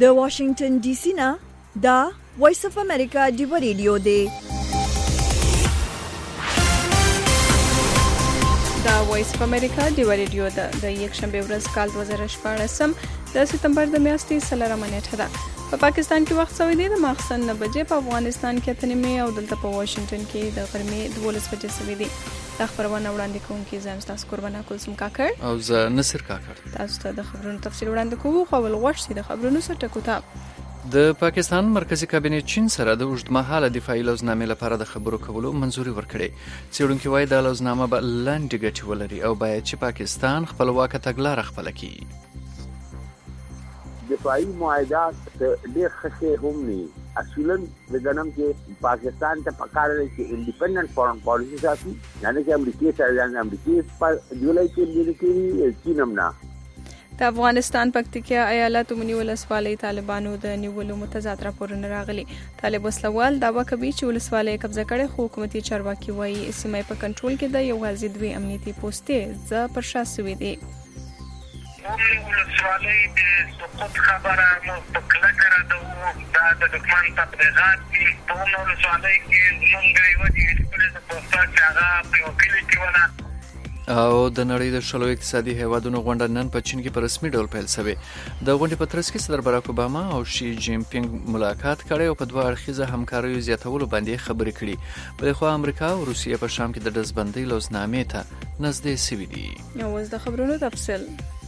د واشنگټن ډي سي نه دا وایس اف امریکا ډیو ریډیو دی. دا وایس اف امریکا ډیو ریډیو د یک شنبه ورځ کال 2014 د سپتمبر د میاشتې 13 نیټه ده. په پاکستان کې وخت سوي دی د ماخستن 9 بجې، په افغانستان کې 8 او دلته په واشنگټن کې د غرمې 12 بجې سوي دي. د خبرونه وړاندې کوونکی زم تاسو قربانه کولسم کاکر او زه نصر کاکر. تاسو ته د خبرونو تفصیل وړاندې کوو، خو ول غوښتي د خبرونو سره ټکوتا. د پاکستان مرکزی کابینه چین سره د اوږدمهاله دفاعي لوزنامې لپاره د خبرو کولو منځوري ورکړې. څېړونکي وایي دا لوزنامه به لاندې ګټې ولري او باید چې پاکستان خپلواکه تګلاره خپله کړي. دفاعي معاهدات ډېر ښه هم نه اصولاً د ګنم چې پاکستان ته پکار دی چې انډیپندنت فورن پالیسی ساتي، یعنی چې امریکای سره امریکای په جولای کې د چین هم نه. د افغانستان پکتیکا ایالت عمومي ولسوالۍ طالبانو د نیولو متضاد راپورونه راغلي. طالب وسلوال دعوا کوي چې ولسوالۍ قبضه کړي، خو حکومتي چارواکي وایي سیمه په کنټرول کې ده. یوازې 2 امنیتي پوسټې ځ پر شا سوي دي. ولسوالۍ د سقوط خبره مو په کلکه راډو دا د دښمن تبلیغات دي. په ولسوالۍ کې زمونږ یوه ډیویژن د پوسټا چې هغه په یو کلي کې وله. او د نړۍ د شلو اقتصادي هیوادونو غونډه نن په چین کې په رسمي ډول پیل شوې. د غونډې په ترڅ کې صدر باراک اوباما او شي جین پینګ ملاقات کړی او په 2 اړخیزه همکاریو زیاتولو باندې خبرې کړي. بلخوا امریکا او روسیې په شام کې د ډزبندۍ لوزنامې ته نږدې شوي دي. اوس د خبرونو تفصیل.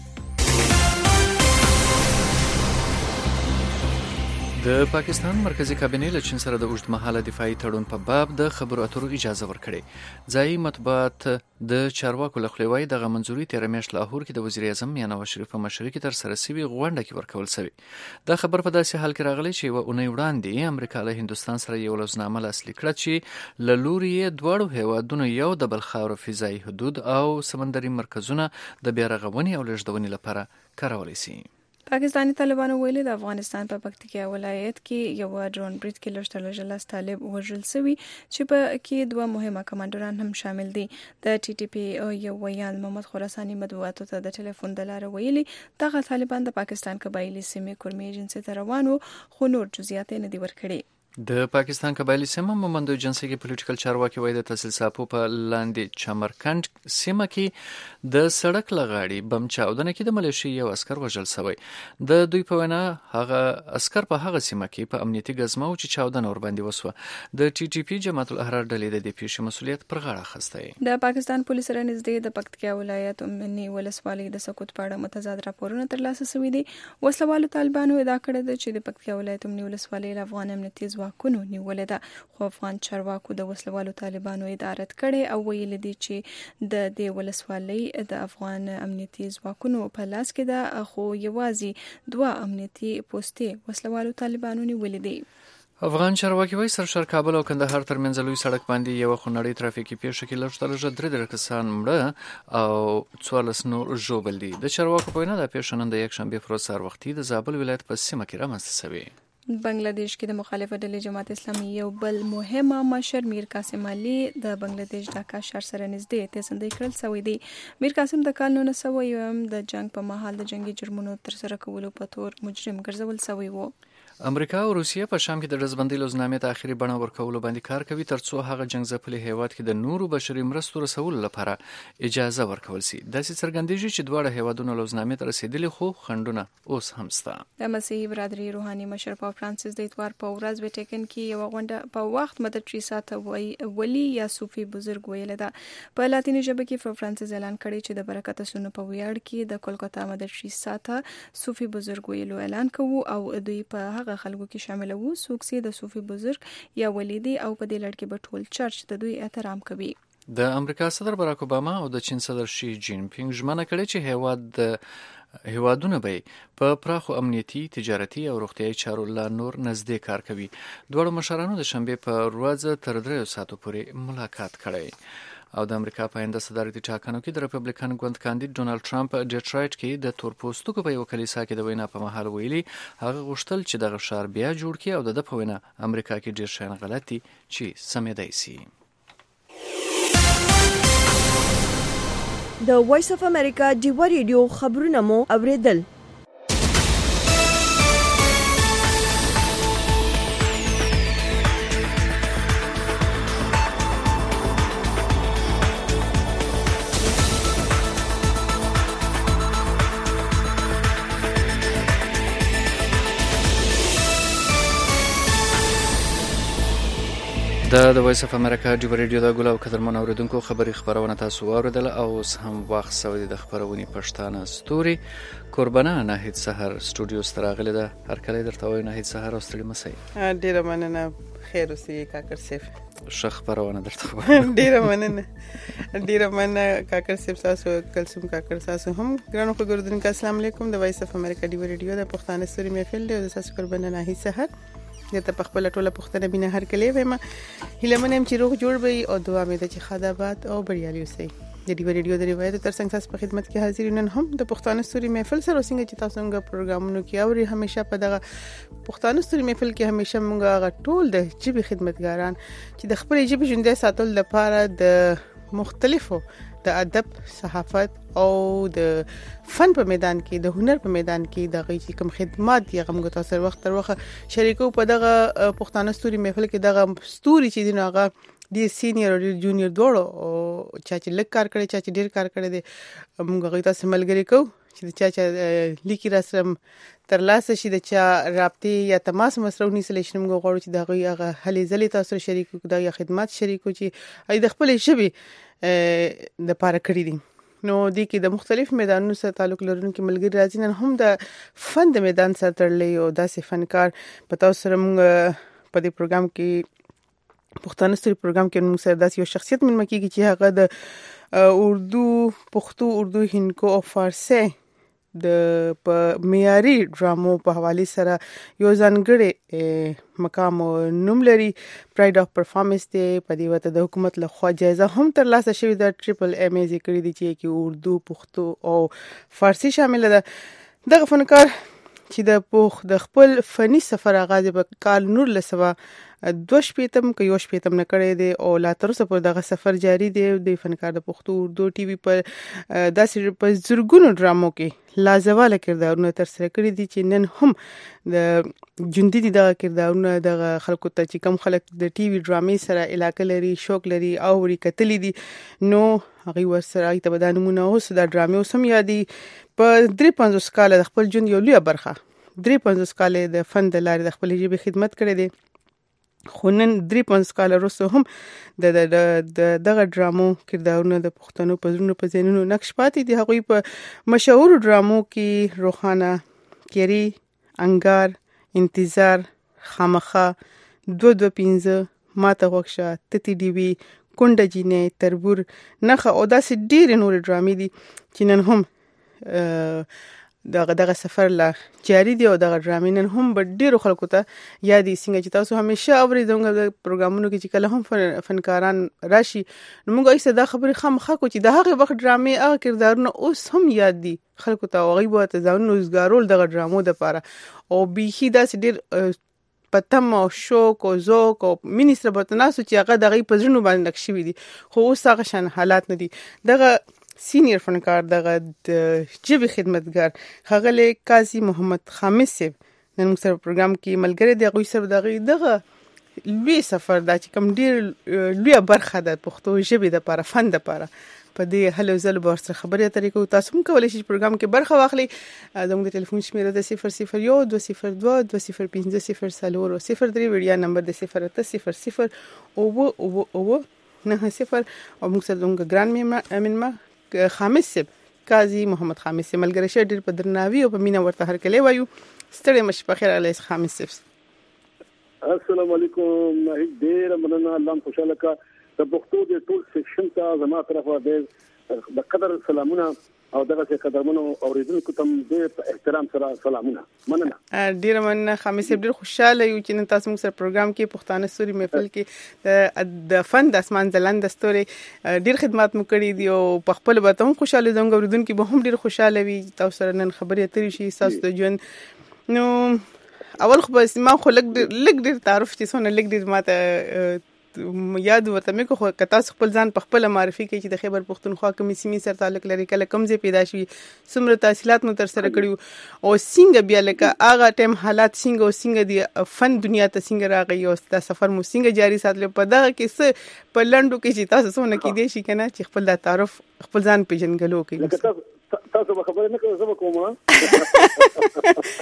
د پاکستان مرکزی کابینه له چین سره د اوږدمهاله دفاعي تړون په باب د خبرو اترو اجازه ورکړې. ځایي مطبوعات د چارواکو له خوا وایي دغه منځوري 13 میاشت لاهور کې د وزیر اعظم میاں نواز شریف په مشرۍ کې تر سره شوې غونډه کې ورکول شوی. دا خبر په داسې حال کې راغلی چې یوه اونۍ وړاندې امریکا له هندوستان سره یو لوزنامه لاسلیک کړه چې له لوري یې دواړو هیوادونو یو د بل خاوره فضایي حدود او سمندري مرکزونه د بیا رغونې او لېږدونې لپاره کارولی شي. پاکستانی طالبانو ویلي د افغانستان په پکتیکا ولایت کې یو ډرون برید کې لږ طالب وژل شوی چې په کې 2 مهمه کمانډران هم شامل دي. د ټي ټي پی یو ویان محمد خراساني مطبوعاتو ته د ټلیفون د لارې ویلي دغه طالبان د پاکستان قبایلی سیمې کورمي ایجنسي ته روانو، خو نور جزئیات نه دي ورکړي. د پاکستان قبایلی سیمه مومندو ایجنسي کې پولیټیکل چارواکي وایي د تحصیل ساپو په لاندې چمرکند سیمه کې د سړک لغاړي بم چاودنه کې د ملیشیا یو عسكر وژل شوی. د دوی په وینا هغه عسكر په هغه سیمه کې په امنیتي ګزمه او چې چاودنه ور باندې وسوه. د ټي ټي پی جماعت الاحرار ډلې د دې پیښې مسولیت پر غاړه اخیستی. د پاکستان پولیس سره نږدې د پکتیکا ولایت عمومي ولسوالۍ د سقوط په اړه متضاد راپورونه ترلاسه شوي دي. وسلوالو طالبانو ادعا کړې ده چې د پکتیکا ولایت عمومي ولسوالۍ له افغان امنیتي ځواکونو نیولې ده، خو افغان چارواکو د وسلوالو طالبانو ادعا رد کړې او ویلي دي چې د دې ولسوالۍ د افغان امنیتي ځواکونو په لاس کې ده، خو یوازې 2 امنیتي پوسټې وسلوالو طالبانو نیولې دي. افغان چارواکي وایي سرشار کابل او کندهار ترمنځ لوی سړک باندې یو خونړۍ ترافیکي پیښه کې لږ 3 کسان مړه او 14 نور ژوبل دي. د چارواکو په وینا دا پیښه نن د یک شنبه پر سهار وختي د زابل ولایت په سیمه کې رامنځته شوې. بنگلاديش کې د مخالفت ډلې جماعت اسلامي یو بل مهمه مشر میر قاسم علي د بنگلاديش ډاکا ښار سره نږدې تېزندۍ کړل شوی دی. میر قاسم د کال 1900 د جنگ په مهال د جنگي جرمونو ترسره کولو په تور مجرم ګرځول شوی و. امریکا او روسیه په شام کې د ډزبندۍ لوزنامې ته اخري بڼه ورکولو باندې کار کوي ترڅو هغه جنگ ځپلي هیواد کې د نورو بشري مرستو رسولو لپاره اجازه ورکول شي. داسې څرګندېږي چې دواړه هیوادونو لوزنامې ته رسیدلي، خو خنډونه اوس هم شته. د مسیحي برادري روحاني مشر پاپ فرانسیس د اتوار په ورځ ویټیکن کې یو غونډه په وخت مدر تریسا ته ولی یا صوفي بزرګ ویل ده. په لاتینی ژبه کې پاپ فرانسیس اعلان کړی چې د برکت سونو په ویاړ کې د کولکتا مدر تریسا ته صوفي بزرګ ویلو اعلان کوو او دوی په هغه خلکو کې شامل وو څوک چې د صوفي بزرګ یا ولی دي او په دې لړ کې به ټول چرچ د دوی احترام کوي. د امریکا صدر باراک اوباما او د چین صدر شي جین پینګ ژمنه کړې چې هیوادونه به په پراخو امنیتي، تجارتي او روغتیايي چارو لا نور نږدې کار کوي. دوړو مشرانو د شنبه په ورځ تر 3 ساعتو پورې ملاقات کړی. او د امریکا په آینده صدارتي ټاکنو کې د ریپبلیکن ګوند کاندید ډونالد ټرمپ ډیټرایټ کې د تورپوستو په یو کلیسا کې د وینا په مهال ویلي هغه غوښتل چې دغه ښار بیا جوړ کړي او د په وینا امریکا کې ډیر شیان غلطي چې سمېدای شي. د وایس اف امریکا ډیو ریډیو خبرونه مو اوریدل. د وایس اف امریکا ډیو ریډیو د ګل او قدرمن اوریدونکو خبري خبرونه تاسو واوریدل او هم وخت سوي د خبرونې پښتانه ستوري قربانه ناهید سحر سټوډیو ستراغله ده هر کله درته وای ناهید سحر اوستړي مسي ډیره مننه خیر اوسې کاکر سیف شخ خبرونه درته ډیره مننه کاکر سیف تاسو کلسم کاکر تاسو هم ګرانو خبردونکو السلام علیکم د وایس اف امریکا ډیو ریډیو د پښتانه ستوري محفل دی د تاسو قربانه ناهید سحر ته په خپل ټوله پښتنه بینه هر کله وایم هله منم چې روغ جوړ وي او دعا مې ده چې خدابات او بریالي اوسئ د ډیو ریډیو د روایت تر څنګ تاسو په خدمت کې حاضر نن هم د پښتانه ستوري محفل سره څنګه چې تاسو څنګه پروګرامونو کې اوري همیشه په دغه پښتانه ستوري محفل کې همیشه موږ ټول د جبي خدمتګاران چې د خپل جبي ژوندۍ ساتل لپاره د مختلفو د ادب صحافت او د فن په میدان کې د هنر په میدان کې د غي کوم خدمات دی غوږ تاسو وخت تر وخت شریکو په دغه پښتانه ستوري محفل کې دغه ستوري چې دغه دی سینیئر او جونیئر دوړو چې لک کار کړي چې ډیر کار کړي دي موږ غي تاسو ملګری کو چې چې لیکي راسم تر لاسه شي د چا رابطه یا تماس مسرونی سلیشن موږ غواړو چې دغه هغه هلي ځلې تاسو شریکو د خدمات شریکو چې ای د خپل شبي د پاره کړی دي نو د کې د مختلف میدانونو سره تعلق لرونکي ملګری راځي نن هم د فن د میدان سره تړلې او داسې فنکار په تاسو سره موږ په دې پروګرام کې پښتانه ستوري پروګرام کې موږ سره داسې یو شخصیت ملمه کیږي چې هغه د اردو پښتو اردو هندکو او فارسی د په معیاري ډرامو په حواله سره یو ځانګړی مقام نوم لري پراید اف پرفارمنس دی په دې وته د حکومت له خوا جایزه هم تر لاسه شوې د ټریپل ایم ای ذکر دي چې اردو پښتو او فارسی شامل ده دغه فنکار چې د خپل فني سفر آغاز په کال نور لسوا 2 که 1 نه کړی دی او لا تر اوسه پر دغه سفر جاری دی د فنکار د پښتو اردو ټي وي پر داسې په زرګونو ډرامو کې لازواله کردارونه تر سره کړی دي چې نن هم د جوندي دغه کردارونه د خلکو ته چې کم خلک د ټي وي ډرامې سره علاقه لري شوق لري او ورې کتلې دي نو هغه ورسره ایت بدانمونه اوس د ډرامې اوسم یادي په 53 کال د خپل ژوند یو لوی برخه 53 کال د فن د لارې د خپل ژبې خدمت کړې دي خو نن 53 کال وروسته هم دغه ډرامو کردارونه د پښتنو په زړونو په ذهنونو نقش پاتې دي هغوی په مشهور ډرامو کې روخانه کیری انګار انتظار خامخا 225 ماته وښه تتی دی وی کونډه جینې تربور نخه او داسې ډېر نور ډرامې دي چې نن هم دغه سفر لا جاری دی او دغه ډرامې نن هم ډیرو خلکو ته یادې څنګه چې تاسو همیشه اوریدونکو د پروګرامونو کې چې کله هم فنکاران راشي نو موږ ایسه دا خبرې خامخا کو چې د هغه وخت ډرامې هغه کردارونه اوس هم یاد دي خلکو ته غیبه ته ځان روزګارول دغه ډرامو د پاره او بيخي داسې ډیر پتم او شوق او ذوق او منیستر بتناسو چې هغه دغه پزړونو باندې نقشې وي دي خو اوس هغه شان حالات نه دي دغه سینیئر فنکار دغه د جبي خدمتګار خغله قاضي محمد خامس صاحب نن موږ سره پروګرام کې ملګری دی غوي سره دغه لوی سفر دا چې کوم ډیر لوی برخه ده پښتو ژبې د لپاره فن د لپاره په دې هلو زل ورسره خبرې اترې کوو تاسو هم کولای شئ پروګرام کې برخه واخلئ زموږ د ټلیفون شمیره د 001 202 205 03 ویډیا نمبر د 0800 او 90 او موږ سره زموږ ګران مېلمه خامس صاحب قاضي محمد خامس صاحب ملګری شه ډیر په درناوي او په مینا ورته هر کله وایو ستړي مش په خیر علی خامس صاحب السلام علیکم ډیر مننه الله خوشاله کا د پښتو د ټول سیکشن ته زما طرفه د قدر سلامونه او دغه قدرمنو اوریدونکو ته د احترام سره سلامونه مننه ډیر مننه خامس صاحب ډیر خوشاله یو چې تاسو موږ سره پروګرام کې پښتانه ستوري محفل کې د فن د اسمان ځلند ستوري ډیر خدمات مو کړې دي او په خپل به ته هم خوشاله زموږ اوریدونکو به هم ډیر خوشاله وي تاسو سره نن خبرې اترې شي تاسو د ژوند نو اول خو بس ما خو لګ ډیر تعارف چې څونه لګ ډیر ماته یاد ورته مې کو کتا خپل ځان په خپل معرفي کې چې د خیبر پښتونخوا کومې سیمې سره تعلق لري کله کوم ځای پیدا شوی څومره تحصیلات مو تر سره کړیو او څنګه بیا لکه هغه ټیم حالات څنګه دی فن دنیا ته څنګه راغی او دا سفر مو څنګه جاری ساتل په دغه کې څه په لندو کې چې تاسو څونه کې دی شي کنه چې خپل د تعارف خپل ځان پیژنګلو کوي تاسو به خبرې نه کوئ زه به کوم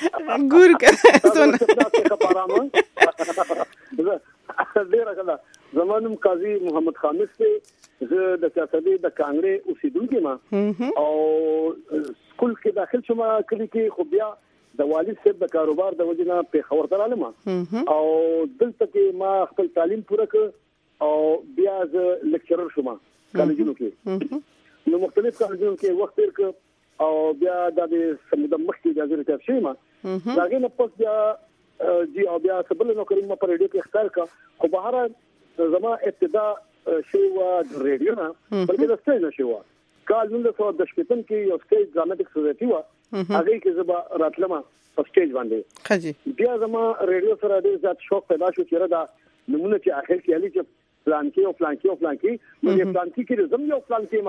ګور که څونه ډېره کله زمانم قاضي محمد خامس ته زه د سیاستي د کانګري اوسیدونکو ما او سکول کې داخل شوم کلی کې خو بیا د والد صاحب د کاروبار د وجنه په خبر درالم او دلته کې ما خپل تعلیم پوره کړ او بیا ز لیکچرر شوم کالجونو کې نو مختلف کالجونو کې وخت تیر کړ او بیا د سمده مخکې د ازر ته شوم داګه نه پس بیا جی او بیا سبل نو کریم په ریډیو کې اختیار کړ خو بهر زما ابتدا شو د ریډیو نه بلکې د سټیج شو کال 1910 کې یو سټیج ډراماتیک سوسایټي و هغه کې زما راتلم په سټیج باندې خجی بیا زما ریډیو سره ډېر زیات شوق پیدا شو چې دا نمونه چې اخر کې علي چې پلان کې نو یې پلان کې زم یو پلان کې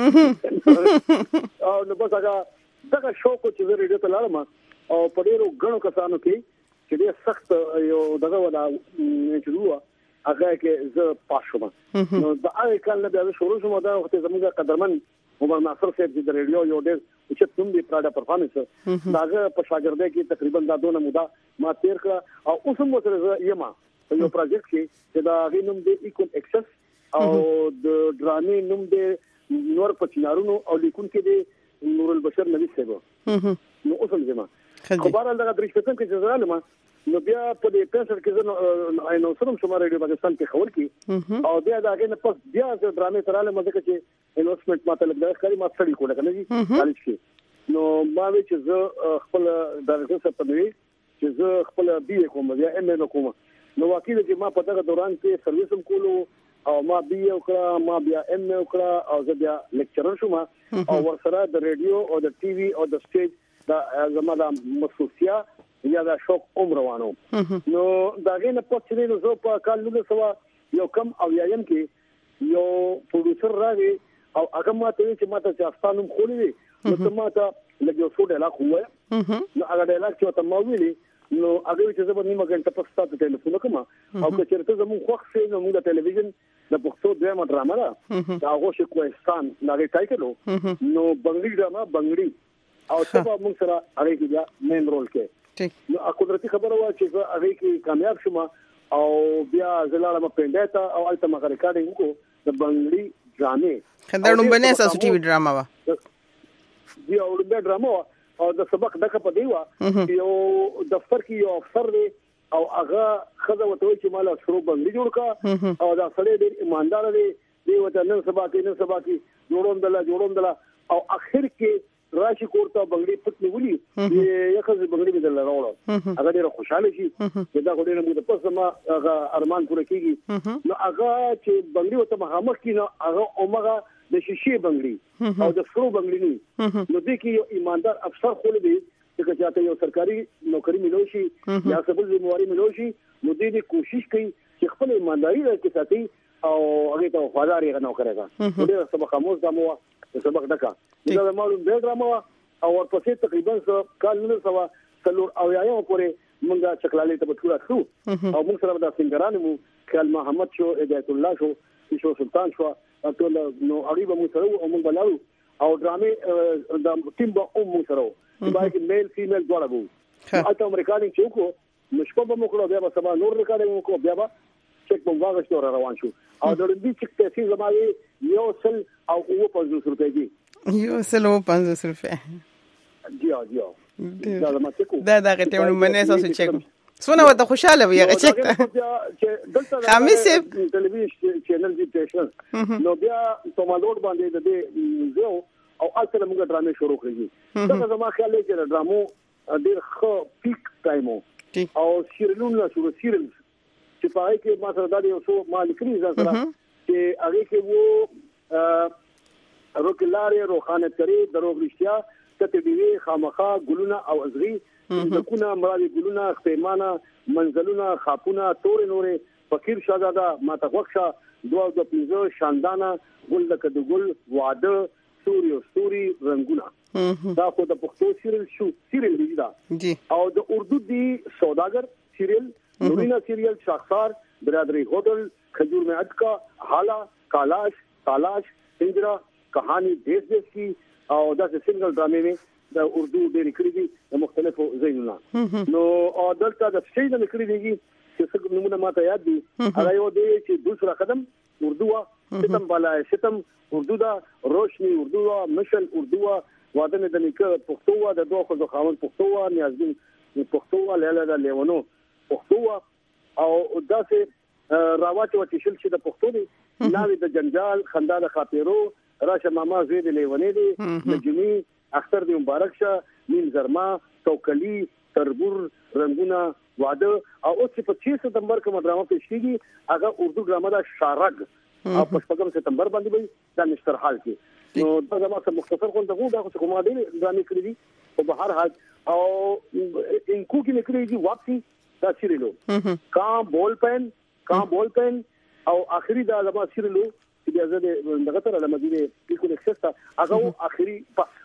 مکنه او نو بس هغه دا شوق چې ریډیو ته لاړم او په ډېرو غنو کسانو کې چې ډېر سخت یو دغه ولا چې هغه کې زه پاشوم نو دا هغه کال نه بیا شروع شوم دا وخت زموږ قدرمن عمر ناصر صاحب چې د ریډیو یو ډېر چې کوم دی پراډا پرفارمنس داغه په شاګردۍ کې تقریبا دا دونه موده ما تیر کړ او اوس هم سره یما یو پروجیکټ چې دا غینوم دی ایکون ایکسس او د ډرامې نوم دی نور پچنارونو او لیکون کې دی نور البشر نبی صاحب نو اوس هم زما خبره دا درې شپږ کې ځرالم نو بیا په دې پیسر کې زه نو سره شمار ریډیو پاکستان کې خبر کی او بیا دا غینه پس بیا د ډرامې تراله مده کې انویسټمنټ ماته لګای ښکاری ما سړی کوله کنه جی کالج کې نو ما وی چې زه خپل ډایرکټر صاحب ته وی چې زه خپل بي کوم یا ام ا کوم نو واقعي چې ما په دغه دوران کې سرویسم کولو او ما بي وکړه ما بیا ام ا وکړه او زه بیا لیکچرر شوم او ورسره د ریډیو او د ټي وي او د سټیج دا زما د مسوسیا یا دا شوق روانو نو داغه نه پاتې نو زه په کال 1900 یو کم او یایم کې یو پروډوسر راغی او هغه ماته چې ماته ځاستانم خولې نو ته ماته لګیو څو ډیلاګ وای نو هغه ډیلاګ چې ته مو ویلي نو هغه چې زه په نیمه غنټه په ستاسو ټلیفون کوم او که چیرته زموږ خوښ شي نو موږ د ټلویزیون د پښتو ډرامه ډرامه دا هغه شي کوهستان نغې ټایټل نو بنگړي ډرامه بنگړي او سبا موږ سره هغه کې بیا مین رول کې نو قدرتي خبره وا چې هغه کې کامیاب شوم او بیا زلاله پندای ته او الته مغه ریکارډینګ کو د بنگړي ډرامې خندانو بنه اساس ټي وي ډراما وا دی او د ډراما او د سبق دغه په دیوا یو دفتر کې یو افسر دی او هغه خزه وته چې مال شروع بنگړي جوړ کا او دا سړی ډېر ایماندار دی وته نن سبا کې جوړوندل او اخر کې راشي کوړه بنگړي پټ نیولي یو خزه بنگړي بدل راوړل هغه ډېر خوشاله شي چې دا غوډه موږ د پسما هغه ارمان پوره کیږي نو هغه چې بنگړي وته مخامخ کینو هغه اومغه د شیشې بنگړي او د سرو بنگړي نو د کې یو ایماندار افسر خول دی چې چاته یو سرکاري نوکری ملوشي یا سبل ذمہواری ملوشي نو دې کوشش کوي چې خپل ایمانداري راکې ساتي او هغه ته وفادار یې نه کوي ډېر سبق اموز دمو سبق دکا دا معلوم دی ډراما او ورپسې تقریبا کال 1900 او یایم پورې مونږه چکلالې ته بټوره شو او موږ سره د سنگران مو خیال محمد شو هدایت الله شو سلطان شو ټول نو اړیبه مو سره او موږ بلاو او ډرامې د ټیم به موږ سره باید میل فیمیل دواړه وو اته امریکایي چې کو مشکو به موږ بیا به سبا نور ریکارډینګ کو بیا به چک په واغښت روان شو او د دې چک ته زمایي یو سل او 500 روپے دی یو سل او 500 روپے دا غته ونه منه اساس چک سونه وته خوشاله وي هغه چک خامس ټلویزیون چینل دی ټیشن نو بیا تومالوډ باندې د دې زو او اصل موږ ډرامې شروع کړې دا زما خیال دی چې ډرامو ډیر خو پیک ټایمو او سیریلونه شروع سیریل چې پای کې ما سره دا یو څو مالکري ځکه چې هغه کې وو روکلاري روخانه کری دروغ رښتیا ته دی خامخا ګلونه او ازغي دکونه مرادي ګلونه خپېمانه منزلونه خاپونه تور نورې فقیر شاهزاده ماته وښه دوه د پنځه شاندانه ګل د ګل واده سوري رنگونه دا خو د پښتو سیریل دی دا او د اردو دی سوداګر سیریل نورینا سیریل شاخسار برادری ہوٹل کھجور میں اٹکا حالا کالاش تالاش پنجرا کہانی دیش کی اور دا سے سنگل ڈرامے میں د اردو ډېر کړی دي د مختلفو ځایونو نو او دلته د شي نه کړی دي چې څنګه نمونه ماته یاد دي هغه یو دی چې دوسرا قدم اردو ستم بالا ستم اردو دا روشنی اردو مشل اردو وادن د نیکه پښتو د دوه خو ځخاون پښتو نیازبین پښتو لاله د لیونو پښتو او داسې راواتي چې شل چې د پښتو دي ناوی د جنجال خندا د خاطرو راشه ماما زید لیونی دي نجمی اختر دی مبارک شه نیم زرما توکلی تربور رنگونه واده او اوس په 6 سپتمبر کوم ډرامه پیښ کیږي هغه اردو ډرامه دا شارګ او په 5 سپتمبر باندې وي دا مستر حال کې نو دا زموږ مختصر کوم دغه دا کومه دی ډرامه کړی دي په بهر حال او انکو کې نکړي دي واپسی دا سیریلو کام بول پین او اخري دا زموږ سیریلو چې بیا زه دغه تر لمدینه بالکل اکسستا هغه اخري پس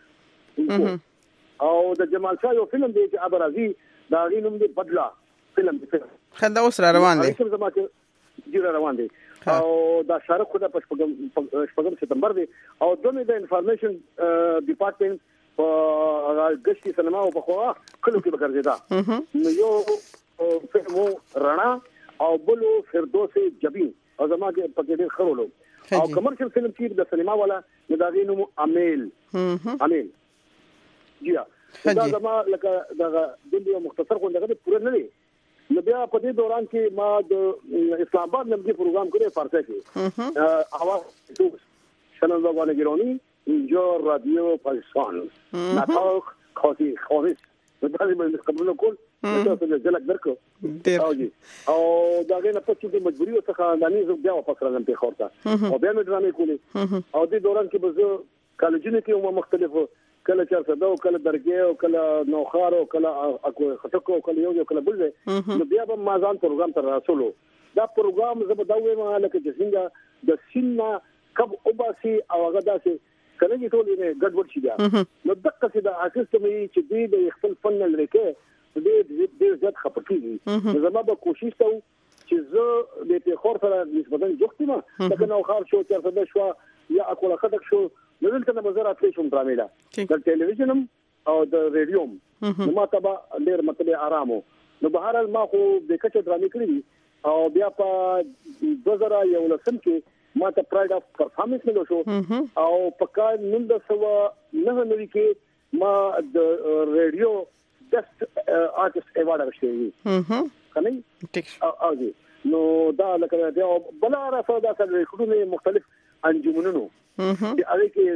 او د جمال شاه یو فلم دی چې ابرازي دا غینوم دی بدلا فلم دی خندا اوس را روان دی جوړ روان دی او دا شارق خو د 5 سپتمبر دی او دوی د انفارمیشن ډپارټمنټ په غشتي سینما او په خوا کلو کې وګرځیدا نو یو فلمو رڼا او بلو فردوس جبین او زماګه په دې خرولو او کمرشل فلم چې د سینما والا د دا غینوم امیل جیا دا زما لکه دا د مختصر خو دغه پوره نه دی نو بیا په دې دوران کې ما د اسلام آباد نمګي پروګرام کړی فارسی کې اواز شنوندگان گرامی اینجا رادیو پاکستان نطاق خاصی خالص متعلق بالقبول کول تاسو جلک درکو او دا غنه په چې مجبوری او څخه دانی زو بیا واپس راځم په خورته او بیا مې ډرامې کولې او دې دوران کې به زه کالجونه کې مختلفو کله چا صدو کله درګه او کله نوخار او کله اكو خټکو کله یو کله بل نو بیا به مازان پروګرام تر رسولو دا پروګرام زه به دا وایم لکه چې څنګه د سینا کب اوباسي او هغه داسې کله چې ټول یې ګډوډ شي بیا نو دغه څه د اساس چې دې د خپل فن لري دې زیات خپکیږي زما به کوشش کوم چې زه د پیښور سره نسبتا جوړتم لکه نوخار شو تر څه شو یا اكو خټک شو نو دلته د وزارت کې شوم ډرامې دا د ټلویزیون او د ریډیو نو ما تبا ډېر مطلب آرامو نو بهر حال ما خو د کچې ډرامې کړې او بیا په 2011 کې ما ته پرایډ اف پرفارمنس ملو شو او په کال 1999 کې ما د ریډیو بیسټ آرټیست ایوارډ اخیستی کنه ټیک او نو دا لکه دا بل راځه دا څنګه مختلف انجمنونو چې هغه کې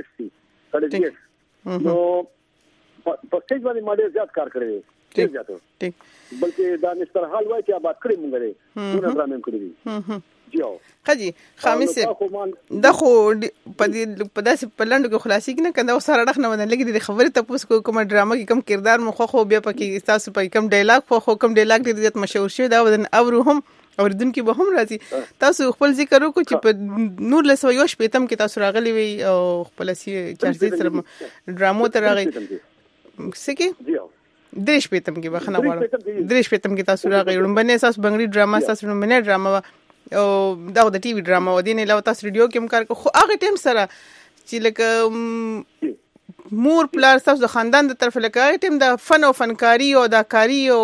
سرټیفیکټ نو په سټیج باندې ماډل زیات کار کړی ټیک بلکې دا مستر حال وای چې آباد کړی مونږ لري ونه ډرامې کړی جیو خجی خامس دا خو په داسې پلانډو کې خلاصي کې نه کنده سره ډخ نه ونه لګي د خبرې تاسو کوم ډرامه کې کم کردار مخ خو بیا پکې تاسو په کم ډایلاګ خو کم ډایلاګ ډېر زیات مشهور شوی دا ودن اورو هم اوریدونکو به هم راځي تاسو خپل ذکر وکړو چې په نور لسو یو شپېتم کې تاسو راغلي وي او خپل سی چارجې سره ډرامو ته راغلي سکه درې شپېتم کې بخنه وړم درې شپېتم کې تاسو راغلي لومبنه اساس بنگړي ډراما اساس لومبنه ډراما او دا د ټي وي ډراما و دي نه لو تاسو ریډیو کې کار کو خو هغه ټیم سره چې لکه مور پلار تاسو د خاندان د طرف لکه ټیم د فن او فنکاری او د کاری او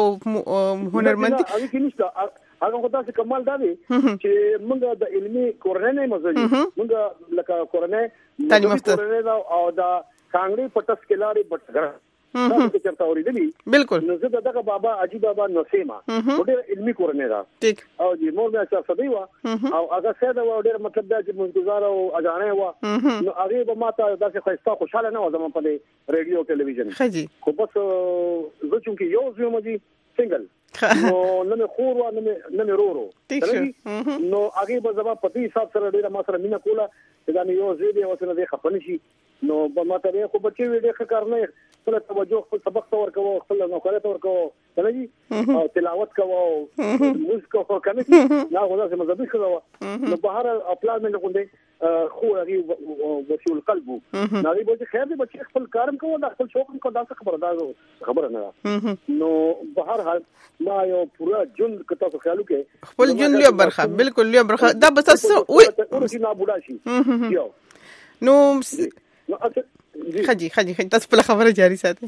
هنرمندي هغه خو تاسو کمال دا دی چې موږ د علمي کورنۍ مزلي موږ لکه کورنۍ تعلیم یافته او دا کانګړي پټس کلاري بټګر دا څه چرته اوریدلی بالکل نو زه دغه بابا اجي بابا نسیما ډېر علمي کورنۍ دا ټیک او دې مور مې څه صدی وا او هغه ساده و ډېر مطلب دا چې منځګزار او اجانه و نو هغه به ماته داسې خسته خوشاله نه و زموږ په ریډیو ټلویزیون خجی خو بس زه چې یو زوم دي سنگل نو نه خور و نه رورو نو هغه به زما پتی حساب سره ډیر ما سره مینا کوله دا نه یو زیاده وسنه دی خپل شي نو به ما ته خو بچي وی ډېر کار نه خپل توجه خپل سبق تور کوو خپل نوکره تور کوو کنه او تلاوت کوو موسیقي کوو کنه نه غوډه سم مزه کوو نو بهر خپل من غونډه خو هغه وشول قلب نو به خیر دی بچي خپل کارم کوو دا خپل شوق کو دا خبره نه نو بهر حال ما یو پورا جون کته خو خیالو کې خپل جون له برخه بالکل له برخه دا بس وي ورته نه بوډا شي نو خجي تاسو په خبره جاری ساتئ.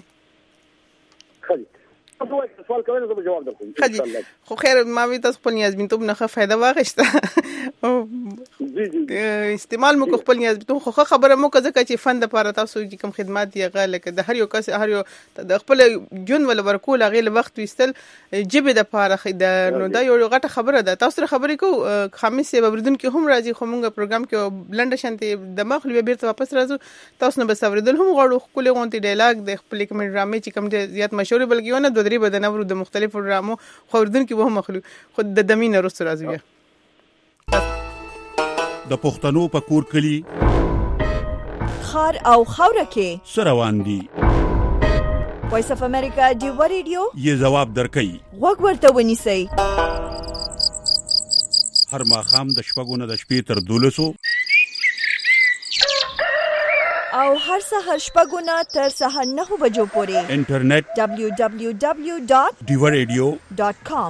سوال کوي نو جواب درکوم ان شاء الله. خو خیر ما وی تاسو خپل نیازبینتوب نه فائدہ واغښته استعمال مو خپل نیازبینتوب خو خبره مو کزه چې فن د لپاره تاسو کوم خدمات دی غاله د هر یو کس هر یو د خپل جون ول ورکول غیله وخت وستل جبه د لپاره د نو دا یو غټه خبره ده. تاسو خبرې کو خامس به بردون کې هم راځي خو موږ پروګرام کې بلند شانتي د مخلو بیرته واپس راځو تاسو نه بس اوریدل هم غواړو خپل غونټي ډایلاګ د خپل کوم ډرامې چې کوم زیات مشهور بلګي ونه دوه درې بدنورو د مختلفو ډرامو خوردون کې به مخلو خود د دمینه رسو راځي. د پښتنو په کور کلی خار او خوره کې سروان دي. وایس اف امریکا ډیو ریډیو یې جواب درکړي. وګ ورته ونیسئ. هر ماښام د شپږو نه د شپې تر 12 او هر سهار شپږو نه تر سهار 9 بجو پورې انټرنیټ www.diwaradio.com.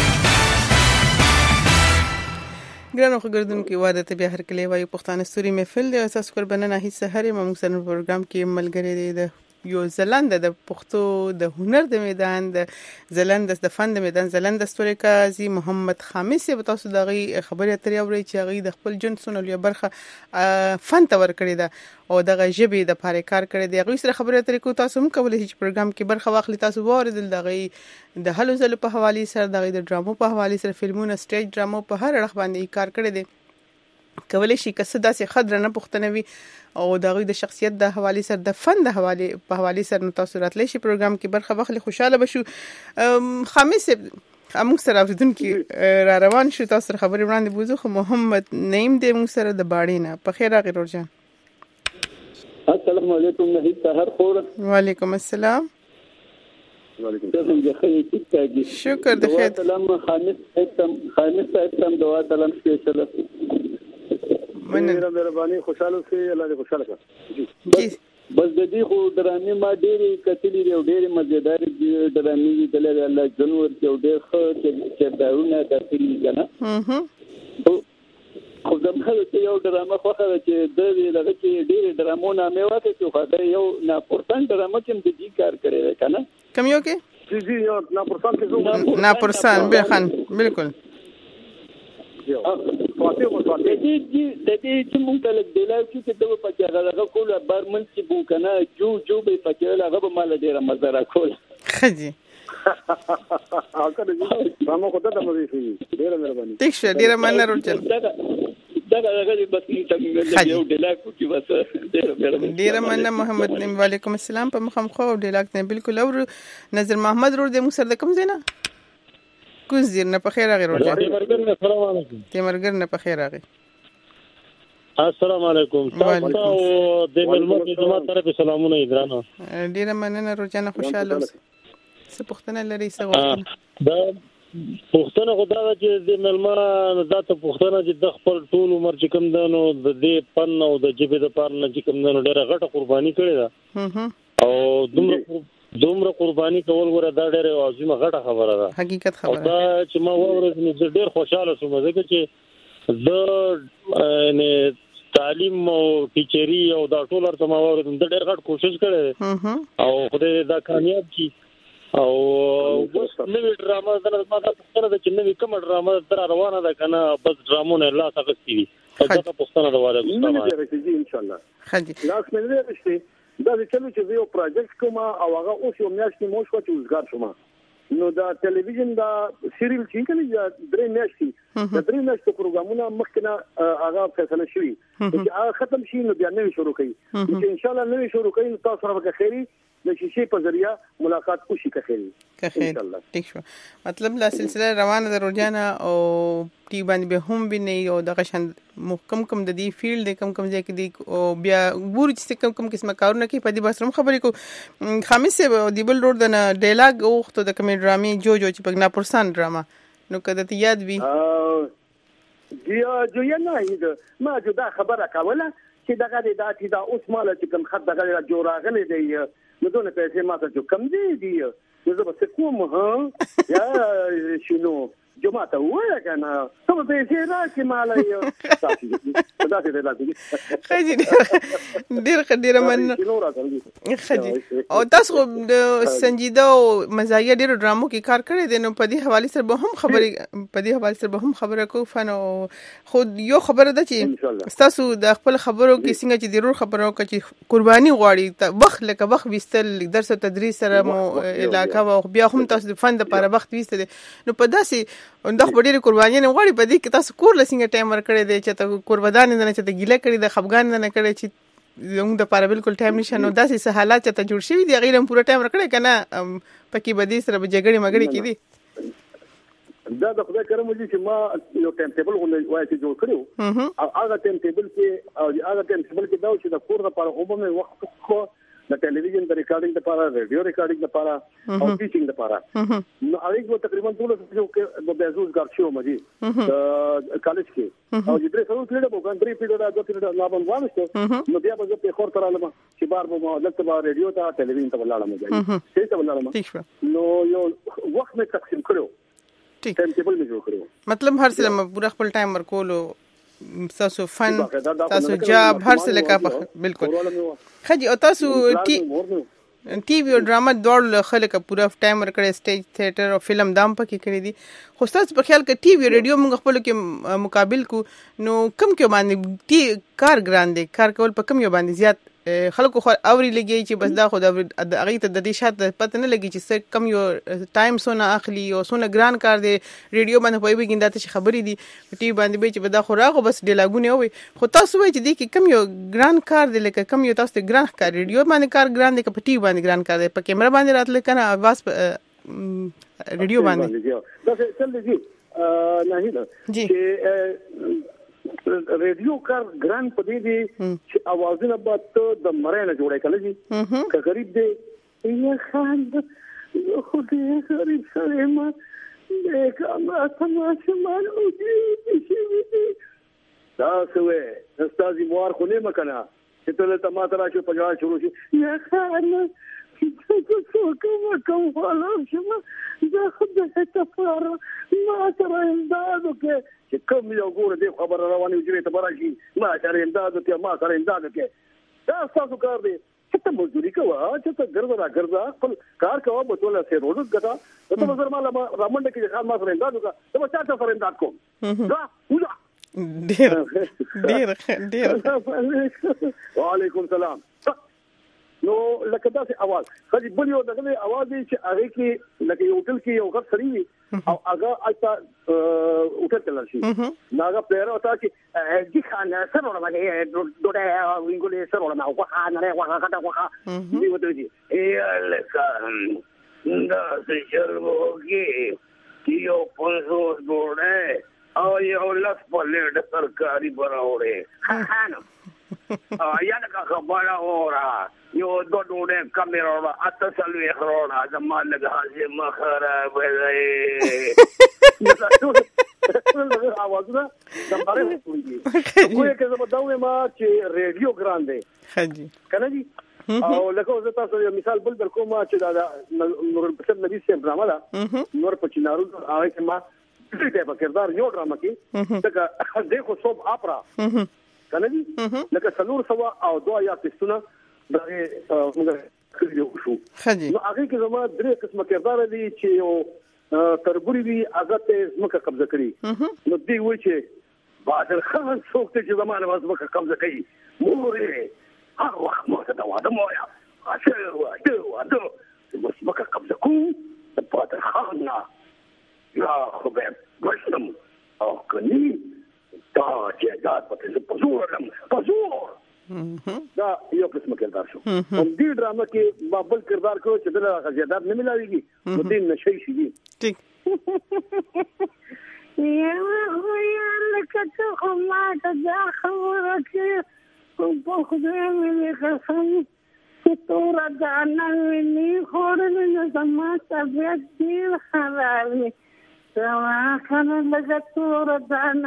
ګرانو خبردونکو واده ته به هر کله وایي پښتانه ستوري محفل دی اساس قربانه نه هیڅ سحر موږ سره پروګرام کې ملګری دی د یو زلند د پښتو د هنر د میدان د زلند د فن د میدان زلند ستوري قاضي محمد خامس به تاسو دغه خبرې اترې اوري چې هغه د خپل جن سنولې برخه فن تور کړی دا او دغه ژبې د پاره کار کړی دی. هغه سره خبرې اترې کو تاسو هم کولای شئ پروګرام کې برخه واخلي. تاسو واردل دغه د هلو زلو په حواله سره دغه د ډرامو په حواله سره فلمونو سټیج ډرامو په هر اړخ باندې کار کړی دی. کولای شي که څه داسې خضر نه پښتنوي او دغه د شخصیت د حواله سره د فن د حواله په حواله سره تاسو راتلی شي پروګرام کې برخه واخلي. خوشاله بشو. خامس موږ سره اوریدونکو را روان شو تاسو سره خبرې وړاندې بوزو. خو محمد نعیم دې موږ سره د باړینه په خیر راغی ورجان. السلام علیکم نهید سحر خور. وعلیکم السلام. وعلیکم السلام شکر د خیر. سلام خامس ایتم دعا سلام سپیشل مننه مهرباني خوشاله سي الله دې خوشاله کړي. بس د دې خو ډرامې ما ډېرې کتلې دي او ډېرې مزیدار ډرامې دي د الله جنور کې او ډېر ښه چې داونه کتلې کنه. خو زموږ ته یو ډرامه خوښه ده چې د دغه چې ډېرې ډرامونه مې واکه چې خو دا یو ناپورتان ډرامه چې د دې کار کړی دی کنه. کوم یو کې؟ جی یو ناپورتان کې ناپورتان بالکل فاتح د دې چې مونږ ته لګ دی لای چې ته په کې هغه کول بارمن چې بو کنه جو به پکې هغه به مال ډیره مزه را کول. خجی هغه دې ما خو ته مې شي ډیره مهرباني. ټیک شه ډیره مننه ورچل. دا هغه بس څنګه یو ډیلاک کوي بس ډیره مننه محمد نعیم. وعلیکم السلام. په مخم خو ډیلاک نه بالکل. او نظر محمد ور دې موږ سره د کوم زینا کوز دیر نه په خیر راغی ورته. السلام علیکم. تیمرګر نه په خیر راغی. السلام علیکم. تاسو د ملمو جماعت طرف سلامونه درانه. ډیره مننه روزانه خوشاله اوسئ. څه پښتنه لري څه وخت دا پښتنه خدای چې د ملما ذات پښتنه چې د خپل ټول عمر چې کوم دنو د دې فن او د جبه د پار نه چې کوم دنو ډیره غټه قرباني کړې ده او دومره قرباني کول غره دا ډېر عظیمه غټه خبره ده. حقیقت خبره دا چې ما وورز نه ډېر خوشاله شوم ځکه چې د نه تعلیم او ټیچري او دا ټول ارته ما وورز د ډېر غټ کوشش کړې او خدای دا کامیاب کی او نوې ډرامه دا ما دا پښتنه چې نوې کوم ډرامه تر روانه ده کنه بس ډرامونه الله تاسو کی دا پښتنه دا واره ان شاء الله. خدي لاس مې نه رښتې دا چې یو پروجیکټ کوم او هغه اوس یو میاشتې مو شو چې وزګار شوم نو دا ټلویزیون دا سیریل چې کنه درې میاشتې د درې میاشتې پروګرامونه مخکنه هغه فیصله شوی چې هغه ختم شي نو بیا نوې شروع کړي چې ان شاء الله نوې شروع کړي تاسو سره به خیری د شیشې په ذریعہ ملاقات وشي که خیری ان شاء الله. ټیک شو. مطلب لا سلسله روانه ده روزانه او ټي باندې به هم بنې او دغه شان محکم د دې فیلډ کم ځای کې دی او بیا ګور چې کم قسمه کارونه کوي په دې بس هم خبرې کو. خامس دی بل روډ نه ډایلاګ اوخته د کمی ډرامې جو چې په ناپورسان ډراما نو کده ته یاد وي جو نه ما جو دا خبره کوله چې دغه دا اوس مال چې کوم خط دغه جوړاغلې دی نو دونه پیسې ماته جو کم دي نو زه به کوم ها یا شنو جمعه ته وای کنه ته به چې راځي مال یو تاسو دا څه دی خجی ډیر من خجی او تاسو د سنجیده او مزاحیه ډیرو ډرامو کې کار کړی دی نو په دې حواله سره به هم خبره کوو فنو خو یو خبره ده چې تاسو د خپل خبرو کې څنګه چې ضرور خبرو کې چې قرباني غواړي وخت لکه وخت وستل درس او تدریس سره مو علاقه او بیا هم تاسو د فن لپاره وخت وستل نو په داسې د خبرې قرباني نه غواړي په دې کې تاسو کور لسنګ ټایم ورکړی دی چې ته قرباني نه چې ته ګیله کړی د خفګان نه کړی چې زموږ د لپاره بالکل ټایم نشه نو داسې حالات چې ته جوړ شوي دي هغې هم پوره ټایم ورکړی که نه پکې به دې سره به جګړې مګړې کېدي دا د خدای کرم وځي چې ما یو ټایم ټیبل وایي چې جوړ کړو او هغه ټایم ټیبل کې دا چې د کور لپاره عمومي وخت خو د ټلویزیون د ریکارډینګ لپاره ریډیو ریکارډینګ لپاره او ټیچینګ لپاره نو هغه تقریبا ټول څه د بیزوز ګارشو مدي کالج کې او د درې سره پیډه وګان درې پیډه د پیډه لا باندې وانه نو بیا به په خور تر علمه چې بار به دلته ریډیو ته ټلویزیون ته ولاړم ځای څه ته ولاړم نو یو وخت مې تقسیم کړو ټایم ټیبل مې جوړ کړو مطلب هر څه پورا خپل ټایم ورکولو تاسو فن تاسو جاب هر څه لکه بالکل خجی او تاسو ټي وی او ډراما دوړ خلک پورا ټایم ورکړی سټیج تھیټر او فلم دام پکې کړی دي خو تاسو په خیال کې ټي وی ریډیو موږ خپل کې مقابل کو نو کم کې باندې کار ګران دي کار کول په کم یو باندې زیات خلکو خو اوري لګي چې بس دا خو د هغه ته د دې شاته پته نه لګي چې څه کم یو ټایم سونه اخلي او سونه ګران کار دی ریډیو باندې په وی ګنده ته خبرې دي ټي وی باندې به چې دا خو راغو بس ډیلاګونه وي خو تاسو وایي چې دې کې کم یو ګران کار دی لکه کم یو تاسو ګران کار ریډیو باندې کار ګران دی که په ټي وی باندې ګران کار دی په کیمرا باندې راتل کنه आवाज ریډیو باندې دا څه دی نه چې ریډیو کار ګران پدې دي چې اوازونه به ته د مړی نه جوړې کړې دي که غریب دی یا خان خو دې غریب سره ما دې کما تماشمان او دې شي تاسو یې استاد موار خو نه مکنه چې ته ته ما ترا شو پجا شروع شي یا خان څه کوم ولا شم دا خدای ته فار ما ترا اندازو کې چې کوم یو ګوره دې خبر روانه وي ته براشي ما سره اندازو کې دا تاسو کار دی چې ته مزدوري کوه چې ته ګرځا خپل کار کوه په ټول سره روډ غدا ته نظر ما رامنډ کې خان ما سره اندازو کا ته چا سره انداز کوم دا وځه ډېر وعلیکم السلام نو لکه دا سي आवाज خځې بل یو دغه आवाज چې هغه کې لکه یو ټل کې یو غږ سړي او هغه اته وټل شي ناګه پلیر او تا چې دي خان سره ورمه ډوډۍ وینګولې سره ورمه او خان نه وخه دی وته دي لکه دا چې چرګوږي یو پوزو ډوډۍ او یو لاس په لړ ترکاری براوړې خانو یا دا خبره اورا یو دوډوډه کیمرا اته سلوي خرونا زمان لګه مخره وای اوازونه دمبره کوي کوی کې زما داوې ما چې ریډیو ګران دی خجی کنه دي او لکه زه تاسو یو مثال بل کوم چې دا نور په نبی سیم ډراما دا نور په چینارو هغه کې ما دې په کردار یو ډراما کې دا دغه صوب اپرا کنه دي لکه سلور سوا او دوا یا پښتونه دا موږ کړیو شو نو هغه کې زما درې قسمه کردار دي چې یو تربوري وی هغه ته زمکه قبضه کړي نو دی وایي چې بادر خان څوک چې زمانه زمکه قبضه کوي مورې هغه وخت مو ته دا واده مویا اته زمکه قبضه کوي بادر خان نه یا خبر ورسم او کني دا چې دا پزور دا یو قسم کردار شو هم دې ډرامه کې بابل کردار کو چې دغه زیادت نه ملاويږي نو دې نشي شي ټیک یا لکه ته ما ته دا خبره کې په خدای مې قسم چې تور دا نه ویني خورل نه زما طبيعت دې خراب سما کنه لکه تور دا نه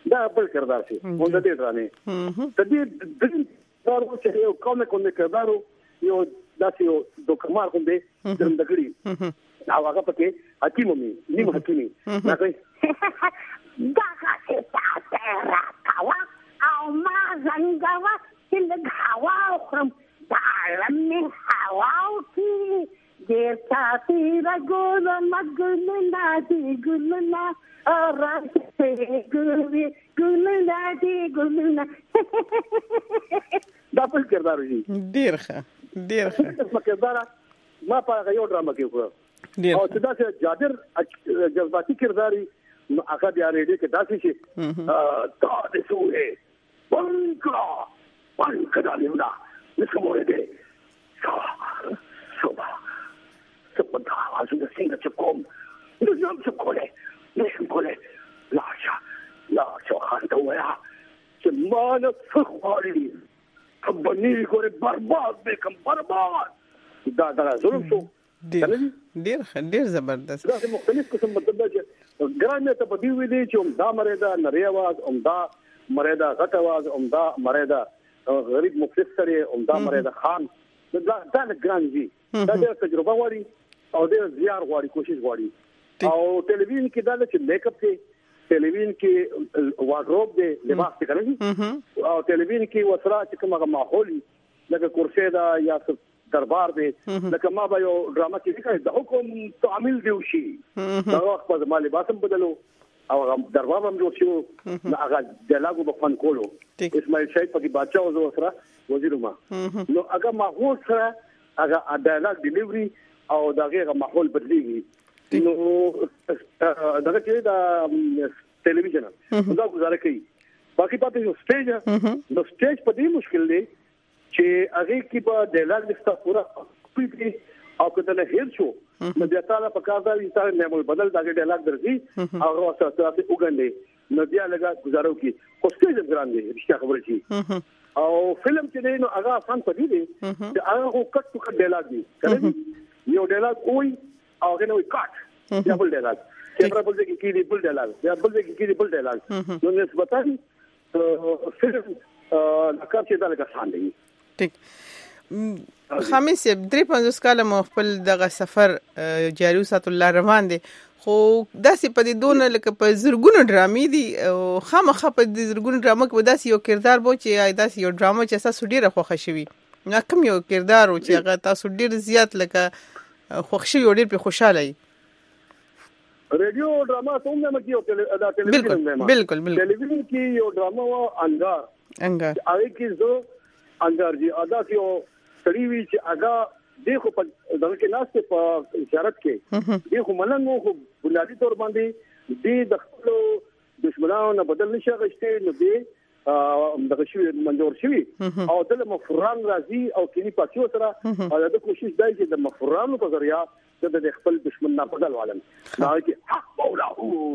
دا بل کردار شي اون د دې ډرامې د دې دا چې یو کومه کردارو یو داسې یو دوکمار کوم دی درندګړي او هغه پکې حکیم مې نیم حکیمي دا کوي دا څه تاسو راکاوه او ما څنګه چې له هوا خورم دا لمه هوا کی دیر چاتی رګول مګلنا دی ګلنا راځي ګلنا دی ګلنا دا بل کردار دی ډیر ښه کردار ما په یو ډرامه کې وکړ او چې دا چې جابر جذباتي کرداري نو هغه بیا ریډي کې داسې شي دا د سوې پنکا لیونا نسموره دې صبح دا واسو د څنګه چې کوم نو یم څه کوله لا خان ته ویا چې ما نه څه خواري کمپنی کوله برباد دا ظلم شو ډیر زبردست دا مختلف قسم مطلب چې ګرامه ته بدی وی دي چې دا مریدا نری आवाज دا مریدا غټ आवाज دا مریدا غریب مفلس سره دا مریدا خان دا ګرام دي دا د تجربه واري او د زیار غواړي کوشش غواړي او ټلویزیون کې دا چې میک اپ کې ټلویزیون کې واردروب دی لباس کې کوي او ټلویزیون کې وسره چې کومه ماحول لکه کرسي دا یا دربار دی لکه ما به یو ډرامه کې وکړ د حکم تعامل دی وشي دا وخت په ما لباسم بدلو او دربار هم جوړ شو هغه دلاغو په فن کولو اسماعیل شاهد پکې بادشاہ وزو سره وزیر ما نو هغه ماحول سره هغه ډایلاګ ډیلیوري او دغه ماحول بدلیږي نو دغه چې دا ټلویزیون دا گزاره کوي باقي پاتې یو سټیج نو سټیج په دې مشکل دی چې هغه کې په ډایلاګ لستا پورا پی او کله نه هیر شو نو بیا تعالی په کار دا انسان نه مول بدل دا ډایلاګ درځي او واسطه ته وګڼي نو بیا لګا گزارو کی خو سټیج ګران دی رښتیا خبره شي او فلم چې دی نو هغه آسان پدې دی چې هغه کټ ټو کټ ډایلاګ دی کله یو ډایلاګ وای او هغه نو کټ یا بل ډایلاګ کیمرا بل ځای کې دی بل ډایلاګ یا بل ځای کې دی بل ډایلاګ نو نسبتاً فلم لکه چې دا لکه آسان دی ټیک خامس 53 کاله مو خپل دغه سفر جاری وسات الله روان دي خو داسې په دې دونه لکه په زرګونو ډرامې دي او خامخا په دې زرګونو ډرامو کې داسې یو کردار بو چې داسې یو ډرامه چې تاسو ډیره خوښه شوي نو کوم یو کردار او چې هغه تاسو ډیر زیات لکه خوښ شوي او ډیر په خوشاله یې ریډیو ډراما څومره مې کیو دا ټلویزیون بالکل ټلویزیون کې یو ډراما و انګار هغه کې زه انګار جی ادا کیو سړی وی چې اگا دیکھو په دغه کې ناشته په اشارت کې دیکھو ملنګو خو بنیادی تور باندې دې د خپل دشمنانو نه بدل نشي غشته نو دې دغه شی منځور شي او د مفران راځي او کینی پاتیو سره او د کوشش دی چې د مفرانو په ذریعہ د خپل دشمن نه بدل والم دا کې حق مولا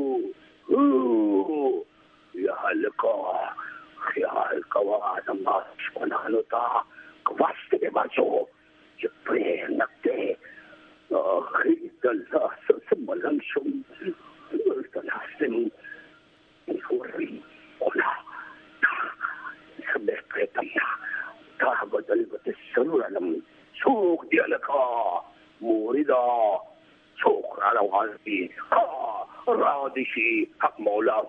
یا لکه خیال کوا زما شپنانو تا کواسته به ماچو چې پرې نکته خیت الله سملم شم تلاسم فوري ولا سبه پرتمنا تا بدل بتسلو علم سوق ديالك موردا سوق على وعدي رادشي حق مولاه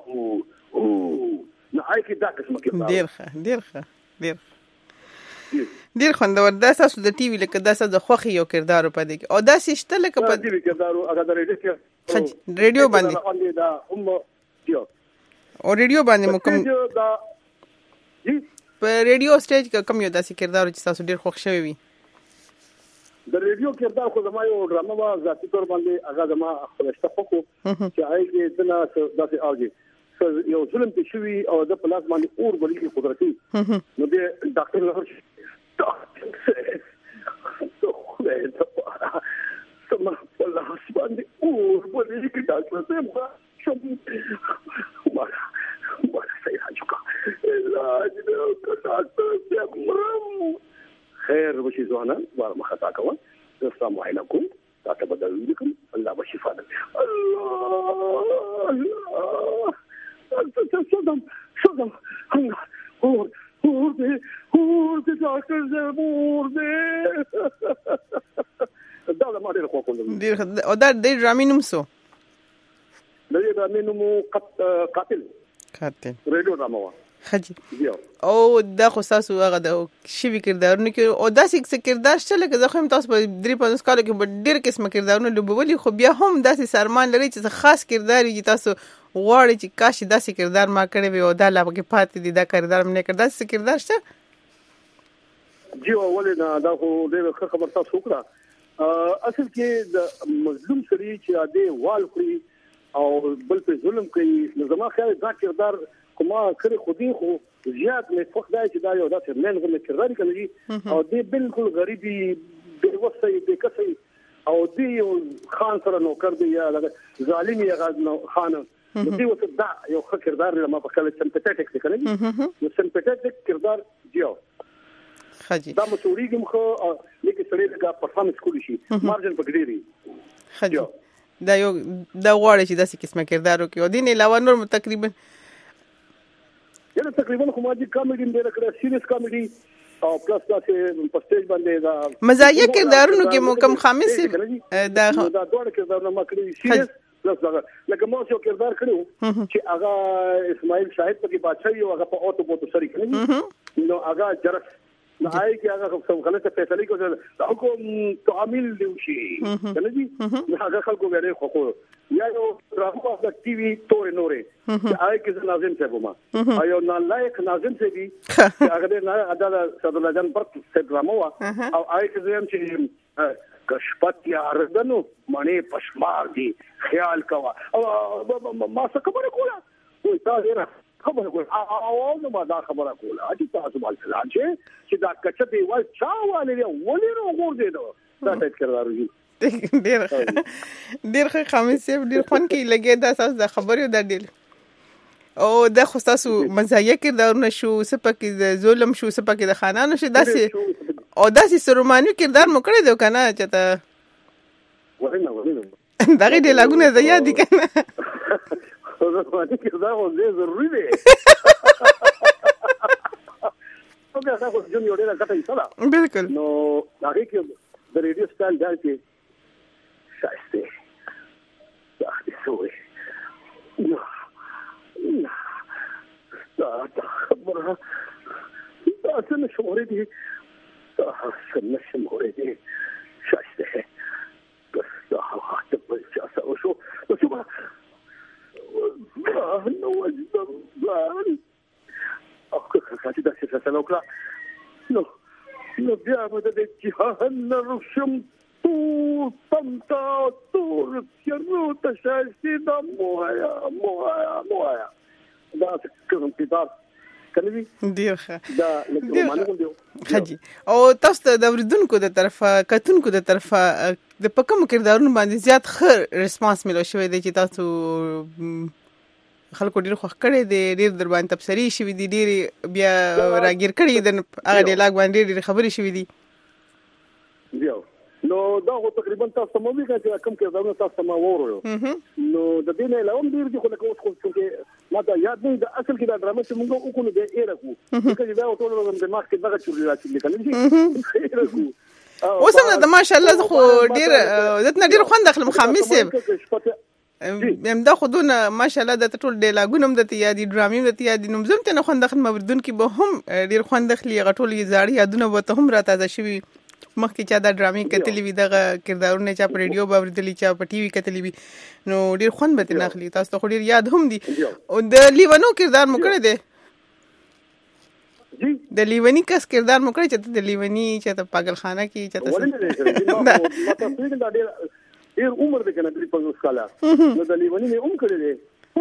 نعيك داك اسمك ډیر خوندور دا تاسو د ټي وي لکه دا تاسو د خوخي یو کردار په دې کې او دا شته لکه په ټي وي کردار هغه د ریډیو باندې دا هم یو او ریډیو باندې مکم په ریډیو سټیج کې کوم یو داسې کردار چې تاسو ډیر خوښ شوی وي د ریډیو کردار خو زما یو ډرامه وا ذاتي تور باندې هغه زما خپلشته خو چې هغه دنا داسې اوږي یو ظلم کې شوی او د پلاس باندې اور بلې قدرتي نو د ډاکټر لهر سما پلاس باندې اور بلې کې ډاکټر ته شم ولا صحیح حاجه علاج نو ډاکټر مرم خیر وشي ځوانان واره مخه کوم السلام علیکم تاسو بدل لیکم الله به شفا ده الله صدم اور دې ډاکټر صاحب اور دې دا ما ډېر خوښ کړم. او دا د ډرامې نوم څه؟ د ډرامې نوم قاتل ریډیو ډراما وه. حجي او دا خو تاسو هغه د شوي کردارونو کې او داسې څه کردار شته لکه زه خو هم تاسو په 3-5 کالو کې به ډېر قسمه کردارونه لوبولي، خو بیا هم داسې سرمان لري چې خاص کردار وي چې تاسو غواړئ چې کاش داسې کردار ما کړی وي او دا لا پکې پاتې دي، دا کردار مې نه کړ. داسې کردار شته؟ جی ولې نه، دا خو ډېره ښه خبر تاسو وکړه. اصل کې د مظلوم سړي چې عادي وال خوري او بل په ظلم کوي، نو زما خیال دا کردار کومه کړی خو دې خو زیات مې فخر دی چې دا یو داسې من غو کردار کوي او دې بالکل غریبي بې وسه بې کسي او دې یو خان سره نوکر دی یا ظالم یا خان دې وسه دا یو ښه کردار ما په کله سمپاتیک دی کنه یو سمپاتیک کردار دیو خجي دا مسوريږي مخه لیکي سړی دا پرفارمنس کولی شي مارجن پکړي خجي دا یو دا غواړي چې داسې قسمه کردار وکړي او دین علاوه نور تقریبا یره تقریبا خو ما دي کامیډي ډېر کړه، سیریس کامیډي او پلس تاسو په سټیج باندې دا مزاحیه کردارونو کې مو کم خامس دا دوه کردارونه ما کړی سیریس پلس لکه ما یو کردار کړو چې هغه اسماعیل شاهد په کې بادشاہي او هغه په اوټو بوتو سری کړی نو هغه جرس نه آی کې هغه څو غلطه فیصله کوي دا حکم تعامل دی شي کنه جی هغه خلکو غره خو یا یو راغو د ټي وي تور نورې آی کې ناظم صاحب ما ایو نه لایق ناظم صاحب هغه نه ادا صدر جان پر ډرامو او آی کې زم چې کشپت یا اردنو معنی پشمار دی خیال کوا ما څه خبره کوله وای تاسو خبره کوله او نو ما دا خبره کوله چې تاسو مال فلان چې دا کچه دی وای چا والے ولې نو ګور دی دا څه کړو ډیر ښه خامس ډیر خون کې لګي دا اساس د خبرو د ډیل او د خو تاسو مزاحیه کردارونه شو سپکې د ظلم شو سپکې د خانانو شو داسې او داسې سرومانو کردار مو کړی دی کنه چې ته ورنه دغه ډیلاګونه زه یاد دي کنه سرومانو کردار خو ضروري دی اوګه تاسو جون یو ډیر کټه ایستلا بالکل نو هغه کې د ریډیو سټایل دا چې شایسته دا سوې نو دا خبره دا څنګه شمورې دي څنګه شمورې دي شایسته بس دا حاطه په چاسه او شو نو وځم او که څه دا څه څه وکړه نو بیا به د جهان رسم تو پمتا تو رسیرو تشایستی دا موایا دا کوم پیدار کنه ډیر ښه دا لکه مانه کوم حجي او تاسو د اوریدونکو د طرفه کتونکو د طرفه د پکم کردارونو باندې زیات ښه ریسپانس ملو شوی دی چې تاسو خلکو ډیر خوښ کړي دي ډیر در باندې تبصری شوی دي ډیر بیا راګیر کړي د هغه ډیلاګ باندې ډیر خبرې شوی دي دیو نو دا خو تقریبا تاسو مو وی چې کوم کې دا تاسو ما وورو نو د دې نه علاوه ډیر دي خو لکه اوس خو چې ما دا یاد نه د اصل کې دا ډرامه چې موږ وکړو د ایرکو چې دا ټول د مخ کې دغه چوري راځي لیکل دي ایرکو اوس هم د ماشاءالله خو ډیر دتنه ډیر خوند اخلم خامس دا خودونه ماشاءالله د ټول ډیلاګونم د یادي ډرامې د یادي نوم زم ته نه خوند اخلم مبردون کې به هم ډیر خوند اخلي غټول زاړي یادونه به ته هم را تازه شوي مخکې چا دا ډرامې کتلې وي دغه کردارونه چا په ریډیو باندې دلی چا په ټي وي کتلې وي نو ډیر خوند به نه اخلي تاسو ته ډیر یاد هم دي او د لیونو کردار مو کړی دی د لیونی کس کردار مو کړی چې ته د لیونی چې ته پاگل خانه کې چې ته ډیر عمر دې کنه 35 کاله نو د لیونی نه کړی دی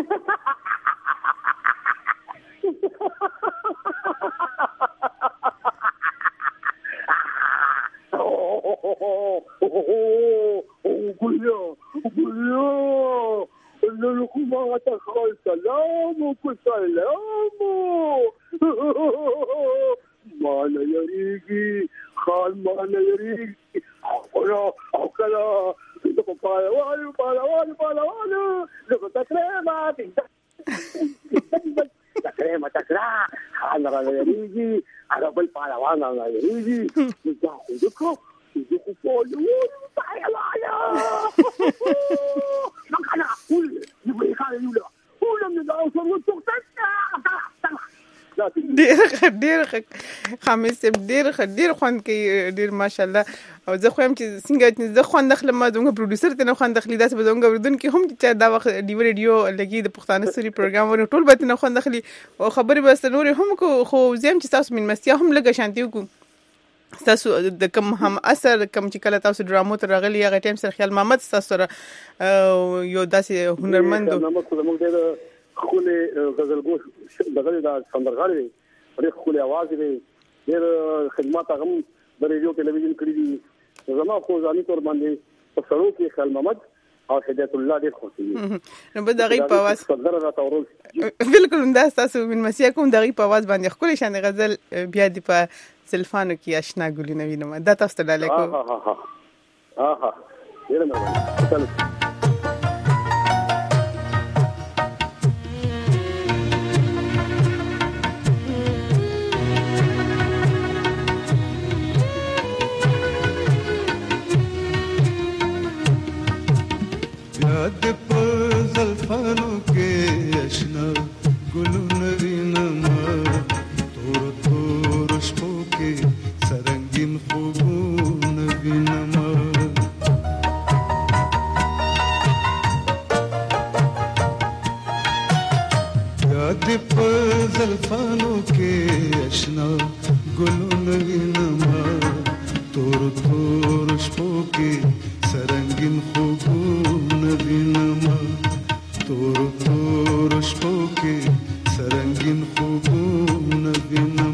مانا یریگی خال مانا یریگی او کلا لکو پالوانو لکو تترماتی خان راغليږي هغه بل پهلوان راغليږي دا خو دغه په لور پایواله نکاله ول یو خاله یو ولم دا اوس ورته ډېر خامس ډېر خوند کوي ډېر ماشاءالله او زه خو هم چې څنګه زه خوند اخلم زموږ پروډوسر ته نه خوند اخلي داسې به زموږ اوریدونکي هم چې دا وخت ډیو ریډیو لګي د پښتانه سوري پروګرام ورو ټول به نه خوند اخلي او خبرې به نور هم خو زم چې تاسو من مستیا هم لګه شانتي وکړو تاسو د کوم هم اثر کوم چې کله تاسو ډرامو ته راغلي هغه ټیم سره خیال محمد تاسو سره یو داسې هنرمند خولي غزلګو دغه د سندرغاړي ډېر خولي आवाज دی ډېر خدمات هم د ریډیو ټلویزیون کړی دي زما خو ځاني تور باندې په سرو کې خیال محمد او هدایت الله ډېر خوشي نو به دغه په आवाज بالکل انداز تاسو من مسیح کوم دغه په आवाज باندې خولي شان غزل بیا دی په سلفانو کې آشنا ګلونه وینم دا تاسو ته ډاله کو ډېر مهرباني یاد په زلفانو کې آشنا ګلونه وینم تور تور شپو کې سرنګین خوبونه وینم یاد په زلفانو کې آشنا ګلونه وینم تور تور شپو کې سرنګین خوبونه وینم تور تور شپو کې سرنګین خوبونه وینم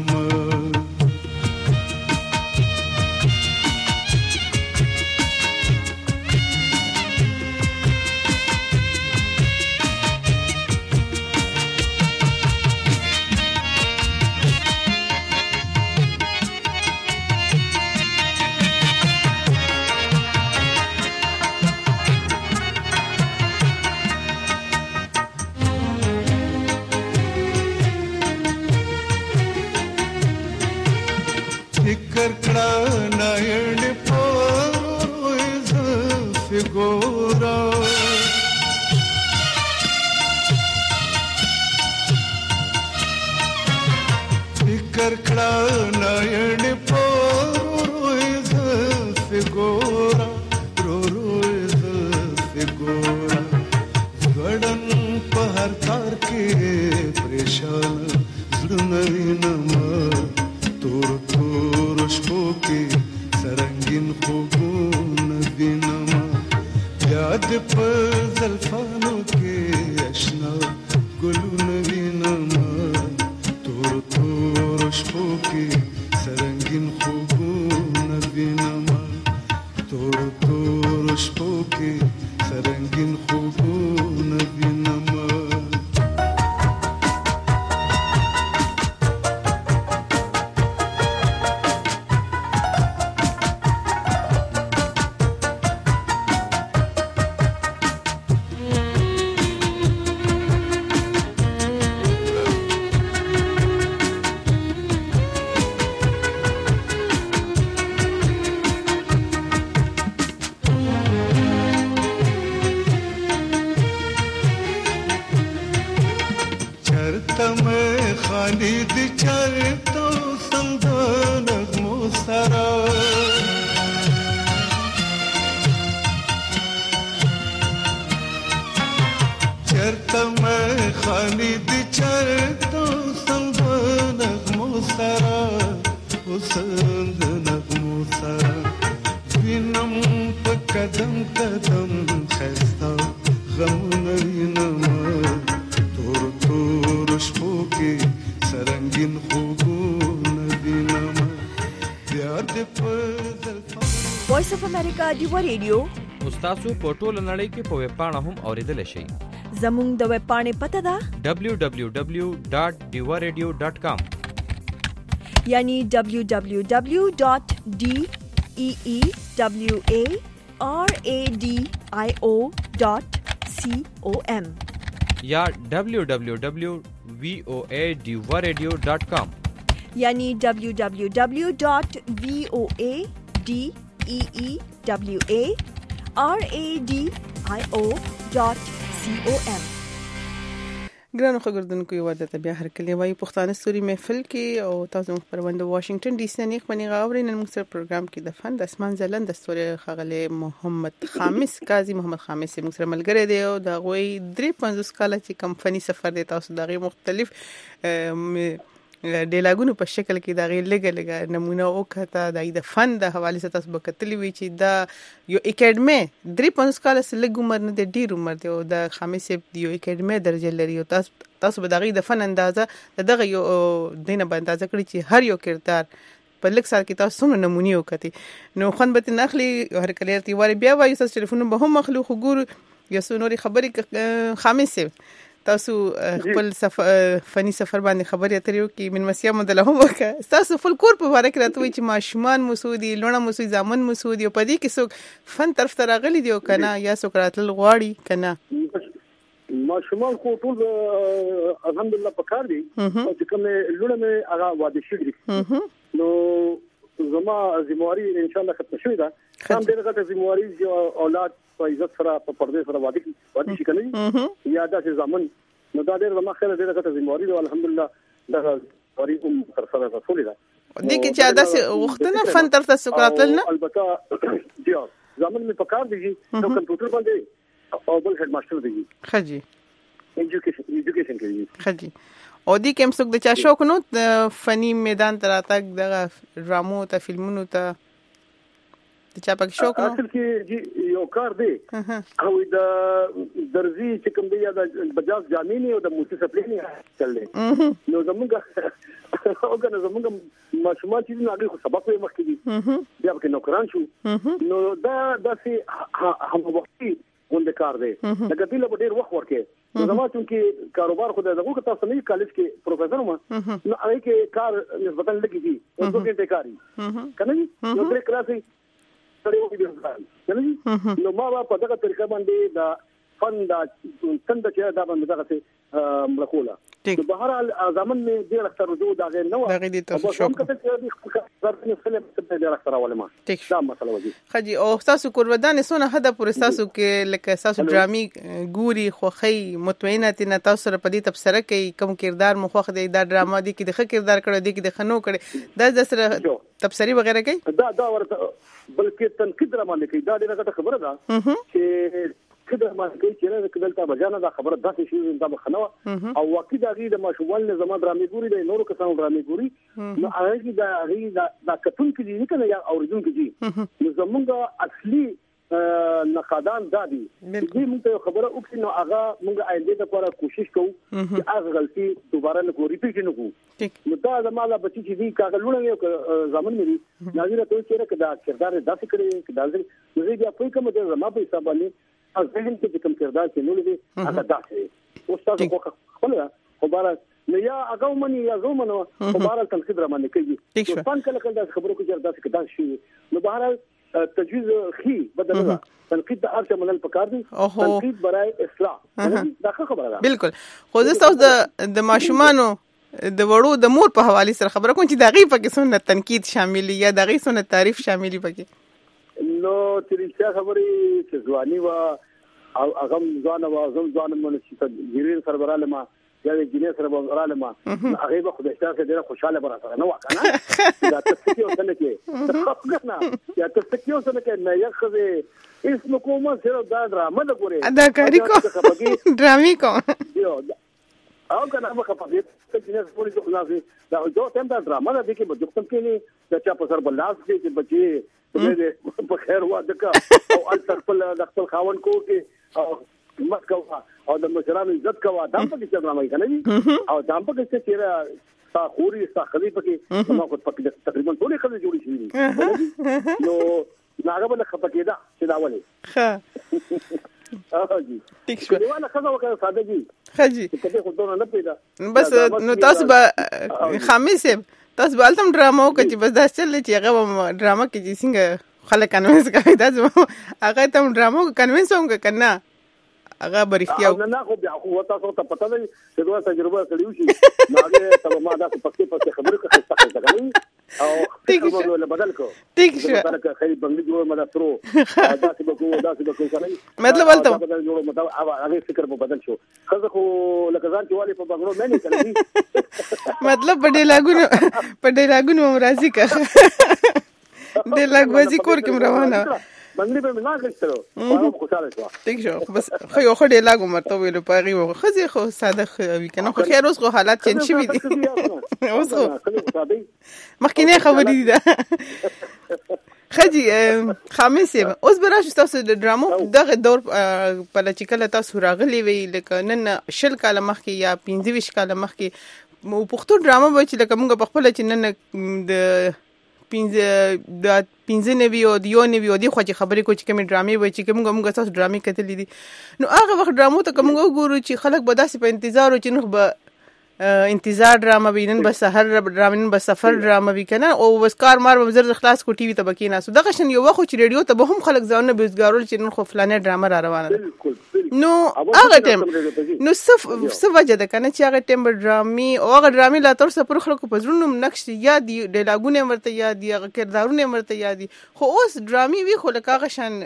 وایس اف امریکا دیو ریډیو تاسو په ټوله نړۍ کې په ویب پاڼه هم اوریدل شئ. زموږ د ویب پاڼې پته ده www.diwaradio.com یعنی www.deewaradio.com या www.voadeewaradio.com यानी www.voadeewaradio.com. ګرانو خبردونکو یو د بیا هر کلی وای پښتانه ستوري محفل کې او تاسو خبرونه واشنگټن ډي سي نه خبري غاوري نن موږ سره پروګرام کې د فن د اسمان زلند د ستوري خغله محمد خامس قاضي محمد خامس موږ سره ملګری دی او دا غوي 53 کال چې کمپنی سفر دی تاسو دغه مختلف ډیلاګونو په شکل کې دا غي لګ نمونه وکړه د فن د حواله څخه تاسو وکړلی وی چې دا یو اکیډمي 53 کال سره لګ عمر نه ډیر عمر دی او د خامس یو اکیډمي درجه لري او تاسو به دغه د فن اندازه دغه یو دینه به اندازه کړی چې هر یو کردار په لږ سال کې تاسو څومره نمونه وکړي نو خوان به نخلي هر کله ارتباط بیا وایي تاسو ټلیفون به هم مخلوق ګور یا سونوري خبرې خامس تاسو خپل فني سفر باندې خبرې اترې وکي من مسیا مدله هم وکړه تاسو فل کور په واره کې راته وي چې ماشومان مسعودي لونه مسعودي زامن مسعودي په دې کې څوک فن طرف ته راغلي دی او کنه یا څوک راتل غواړي کنه ماشومان خو ټول الحمدلله پکار دي او چې کوم لونه مې هغه واده شي نو زما ذمہواری ان شاء الله ختم شوی دا هم ډېر غټه ذمہواری چې اولاد په عزت سره په پردې سره واده شي کنه یا دا چې زمون نو دا ډېر زما خیال ډېر غټه ذمہواری ده الحمدلله دا ذمہواری تر سره رسول ده دي کې چې دا وختونه فن تر تاسو کړتل نه البته جی زمون می پکار دي نو کمپیوټر باندې او بل هډ ماستر دی خجی ایجوکیشن کوي خجی او دي کوم څوک د چا شوق نو فني میدان ته راتګ د ډرامو ته فلمونو ته د چا پک شوق نو اصل کې یو کار دی او د درزي چې کوم دی یا د بجاج جامینی او د موسی سپلینی چللې نو زمونږ ماشومان چې نه هغه سبق یې مخکې دي بیا کې نوکران شو نو دا داسې هم وختي غونډه کار دی لکه دې له ډېر وخت ورکه نو زما چې کاروبار خو دغه که تاسو نه کالج کې پروفیسور ما نو هغه کې کار نسبتا لګي دي او څو کې کاری کنه نو درې کلاسې سره وې دي کنه نو ما په دغه طریقه باندې دا فن دا څنګه چې دا باندې دغه ملکولا نو بهر حال ځامن می ډېر اکثر رجوع دا غیر نو هغه دي تاسو شوق دا مسله وږي خجی او تاسو قربدان سونه هدا پر تاسو کې لکه تاسو ډرامي ګوري خوخی مطمئنه تنه تاسو سره پدې تبصره کوي کوم کردار مخوخ دی دا ډراما دی کې د ښه کردار کړی دی کې د خنو کړی دا سره تبصری وغیرہ کوي دا ورته بلکې تنقید را باندې کوي دا ډیره خبره ده چې کله ما کوي چې نه کله بجانه دا خبره داسې شي دا بخنوه او واقعي دا غي د ماشومان نه زما درامي ګوري د نورو کسانو درامي ګوري نو هغه دا کتون کې دي کنه یا اوریدون کې دي نو زمونږ اصلي نقادان دادي دې موږ ته خبره وکړي نو هغه موږ آینده لپاره کوشش کوو چې هغه غلطي دوباره نه کوو ریپیټ نه کوو نو دا زماله بچی چې دي کاغه لونه یو ځامن مې ناظره ته چې دا کردار داسې کړی چې دا زه بیا په کومه ځای زما په حساب باندې ځین کې کوم کردار چې نو لري هغه داسې او تاسو خپل خبره نه یا هغه مني یا زومنه خبره تنقید را باندې کوي فن کله کله خبرو کې داسې کدا شي نو بهر تجویز خي بدلونه تنقید د ارچ منل پکار دي تنقید برای اصلاح دا خبره ده بالکل خو زه تاسو د ماشومانو د وړو د مور په حواله سره خبره کوم چې دغه په کې سنت تنقید شامل یا دغه سنت تعریف شامل پکې نو چې خبرې چې ځواني وا او هغه ځوان او ځوان مونږ چې ګیرین سربراله ما یا ګیرین سربراله ما هغه به خدای ستاسو ډیره خوشاله برابر نه وکنه دا تاسو کې وسنه کې خپګنه یا تاسو کې وسنه کې نه یخذ اسم کوم سره دا ډرامه د ګوري اداکاری کو ډرامي کو او کنه هغه په دې چې نه پولیس خلاصي دا جو تم دا ډرامه د کې بدختم کې نه چې په سر بلاس کې چې بچي په خیر وا دکا او ال خپل د خپل خاون کو کې او مت کوه او د مشرانو عزت کوه دا په کې ډرامه کنه او دا په کې چې تا خوري تا خلیفہ کې ما کو تقریبا ټول خلک جوړی شي نو ناګه بل خپکې دا چې دا ولې ها جی ټیک شو دیواله خزه وکړه ساده جی خجی کته خو ته نه پیدا بس نو تاسو به خامس تاسو به التم ډرامو کې چې بس دا چل چې هغه ډراما کې چې څنګه خلک کنوینس کوي دا هغه تم ډرامو کنوینس هم کنه هغه برختیا نه خو بیا خو تاسو ته پته نه چې دوه تجربه کړیو شي ناګه ته ما دا پکې خبرې کوي څه کوي او څه له بدل کو ٹھیک شه دا خیر بنګي جوړ مدا ترو دا څه بکو کوي مطلب ولته جوړ مدا هغه فکر په بدل شو خزه خو لکه ځان چې والی په بغلو نه کوي مطلب په ډیلاګونو مرضی کا ډیلاګ کور کې روانه بنګړي به نه کړو خو خوشاله شو ٹھیک شو بس خو ډیلاګ مرته ویلو پاغي وو خزي خو ساده وی کنه خو خیر اوس خو حالات چینج شوي دي اوس مخکینه خبرې دي خجی خامس اوس براش تاسو د ډرامو دغه دور په لچکل تاسو راغلی وی لکه نن شل کاله مخکې یا 25 کاله مخکې مو پښتو ډرامه به چې لکه موږ په خپل چې نن د پینځه نوي او دیو نوي او دی خو چې خبرې کو چې کوم ډرامې وای چې موږ تاسو ډرامې کتلې دي نو هغه وخت ډرامو ته کوم ګورو چې خلک به داسې په انتظار او چې نو به انتظار ډرامه وینن به سحر ډرامه به سفر ډرامه وی کنه او بس کار مار به زر خلاص کو ټي وي ته بکې ناسو دغه شن یو وخت چې ریډیو ته به هم خلک ځانونه بيزګارول چې نن خو فلانه ډرامه را روانه بالکل نو هغه ټیم نو څه وجه ده کنه چې هغه ټیم ډرامي او هغه ډرامي لا تر څه پر خلکو په زړونو نقش یاد دي ډیلاګونه مرته یاد دي هغه کردارونه مرته یاد دي خو اوس ډرامي وی خو لکه هغه شان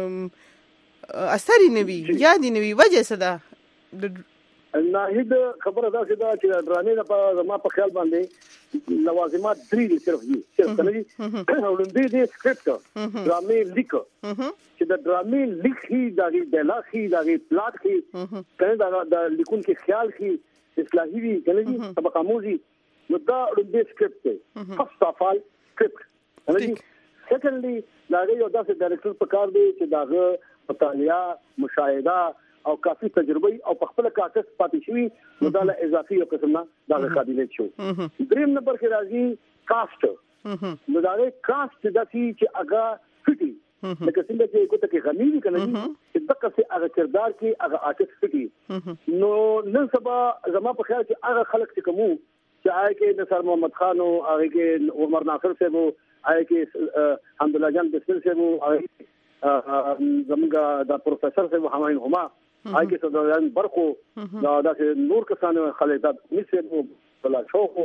اثر نه وی یاد نه وی وجه څه ده ناهید خبره دا چې ډرامې په ما په خیال باندې لوازمات 3 دي صرف دي کنه دي ولندې دي سکرپټ ډرامې لیک چې د ډرامې لیک هي د ډایلاګ هي د پلاټ هي کنه د لیکون کې خیال هي اصلاحي وي کنه دي طبقه موزي نو دا ولندې سکرپټ دی فرست اف ال سکرپټ کنه دي سیکنډلی دا یو داسې ډایرکټر په کار دی چې داغه مطالعه مشاهده او کافي تجربه او په خپل کاټس پاتې شوی نو دا له اضافي یو قسم نه دا قابلیت شو دریم نمبر کې راځي کاست نو دا کاست د چې هغه فټي لکه څنګه چې کوته کې غنی دي کنه چې دغه څه هغه کردار کې هغه آرټیست فټي نو نن سبا زما په خیال کې هغه خلک چې کوم چې آی کې نصر محمد خان او هغه کې عمر ناصر صاحب او آی کې حمدالله جان بسل صاحب او هغه زموږ د پروفیسور صاحب حماین هما آی کې صدران برخو دا نور کسانو خالدات مثل بلا شوخو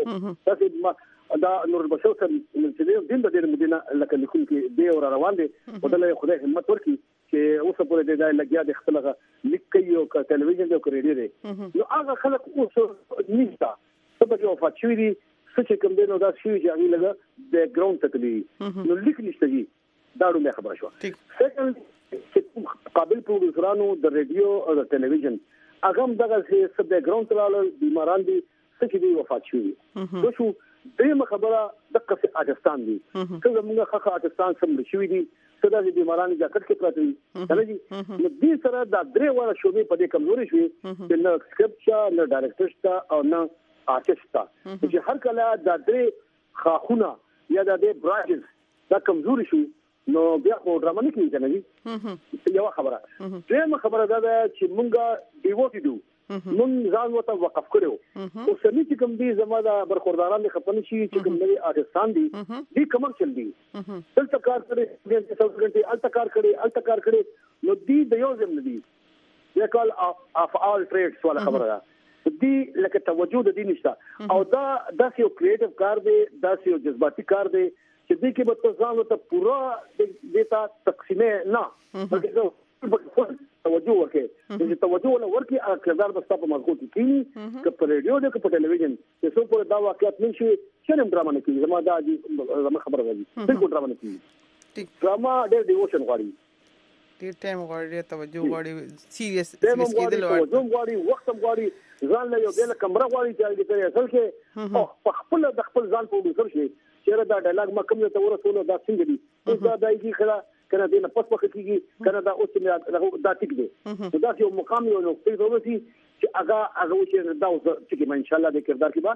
دا نور بشو سره چې دین د دې مدینه لکه لیکون کې دی اور روان دي ودله خدای همت ورکي چې اوس په دې ځای لګیا د خپلغه لیکي او ټلویزیون او ریډیو دی نو هغه خلک اوس نشته سبا چې وفات شوی دي څه کوم دی نو دا شی چې هغه لګا بیک ګراوند تکلی نو لیک نشته دي دا ډول خبره شو سیکنډ قابل پروډوسرانو د ریډیو او د ټلویزیون هغه هم دغه څه بیک ګراوند ترال بیماران دي څه دي وفات شوی نو شو دغه خبره د قصې پاکستان دي څنګه موږ خخه پاکستان سم شوی دي څه د بیمارانو جاکټ کې پراته دي کله دي نو دې سره د درې وړه شوبې په دې کمزوري شوي چې نه سکرپټ نه ډایرکټر او نه آرټیست چې هر کله د درې خاخونه یا د دې براجز دا کمزوري شي نو بیا خو ډرامه نه کیږي کنه یو خبره دغه خبره دا چې مونږه ډیوټ دو مونږ ځان وته وقف کړو او سمې چې کوم دي زموږ برخورداران خپل شي چې کوم دي آرټستان دي دي کمرشل دي دلته کار کوي د 100 غنټه التکار کړي نو دي د یو ځم دي یا کال اف آل ټریډز ولا خبره ده دي لکه توجه د دي نشته او دا یو کریټیو کار دی دا یو جذباتي کار دی چې دې کې به تاسو ته پورا دیتا تقسیمه نه بلکې توجه وکړي چې توجه ولا ورکي هغه کردار به تاسو مضبوط کیږي چې په ریډیو د په ټلویزیون چې څو په دا واقعیت نشي چې ډرامه نه کیږي زما دا زما خبره ده بالکل ډرامه نه کیږي ډرامه ډېر ډیووشن غواړي ډېر ټایم غواړي توجه غواړي سیریس کېدل غواړي وخت غواړي ځان له یو بل کمره غواړي چې اصل کې په خپل د خپل ځان په ډول شي چې دا ډایلاګ ما کوم ته ورسول دا څنګه دي اوس دا دایږي خلا کنه دینه پس وخت کیږي کنه دا اوس دا ټیک دی دا یو مقام یو نو په ضرورتي چې هغه چې دا چې ان شاء الله د کردار کې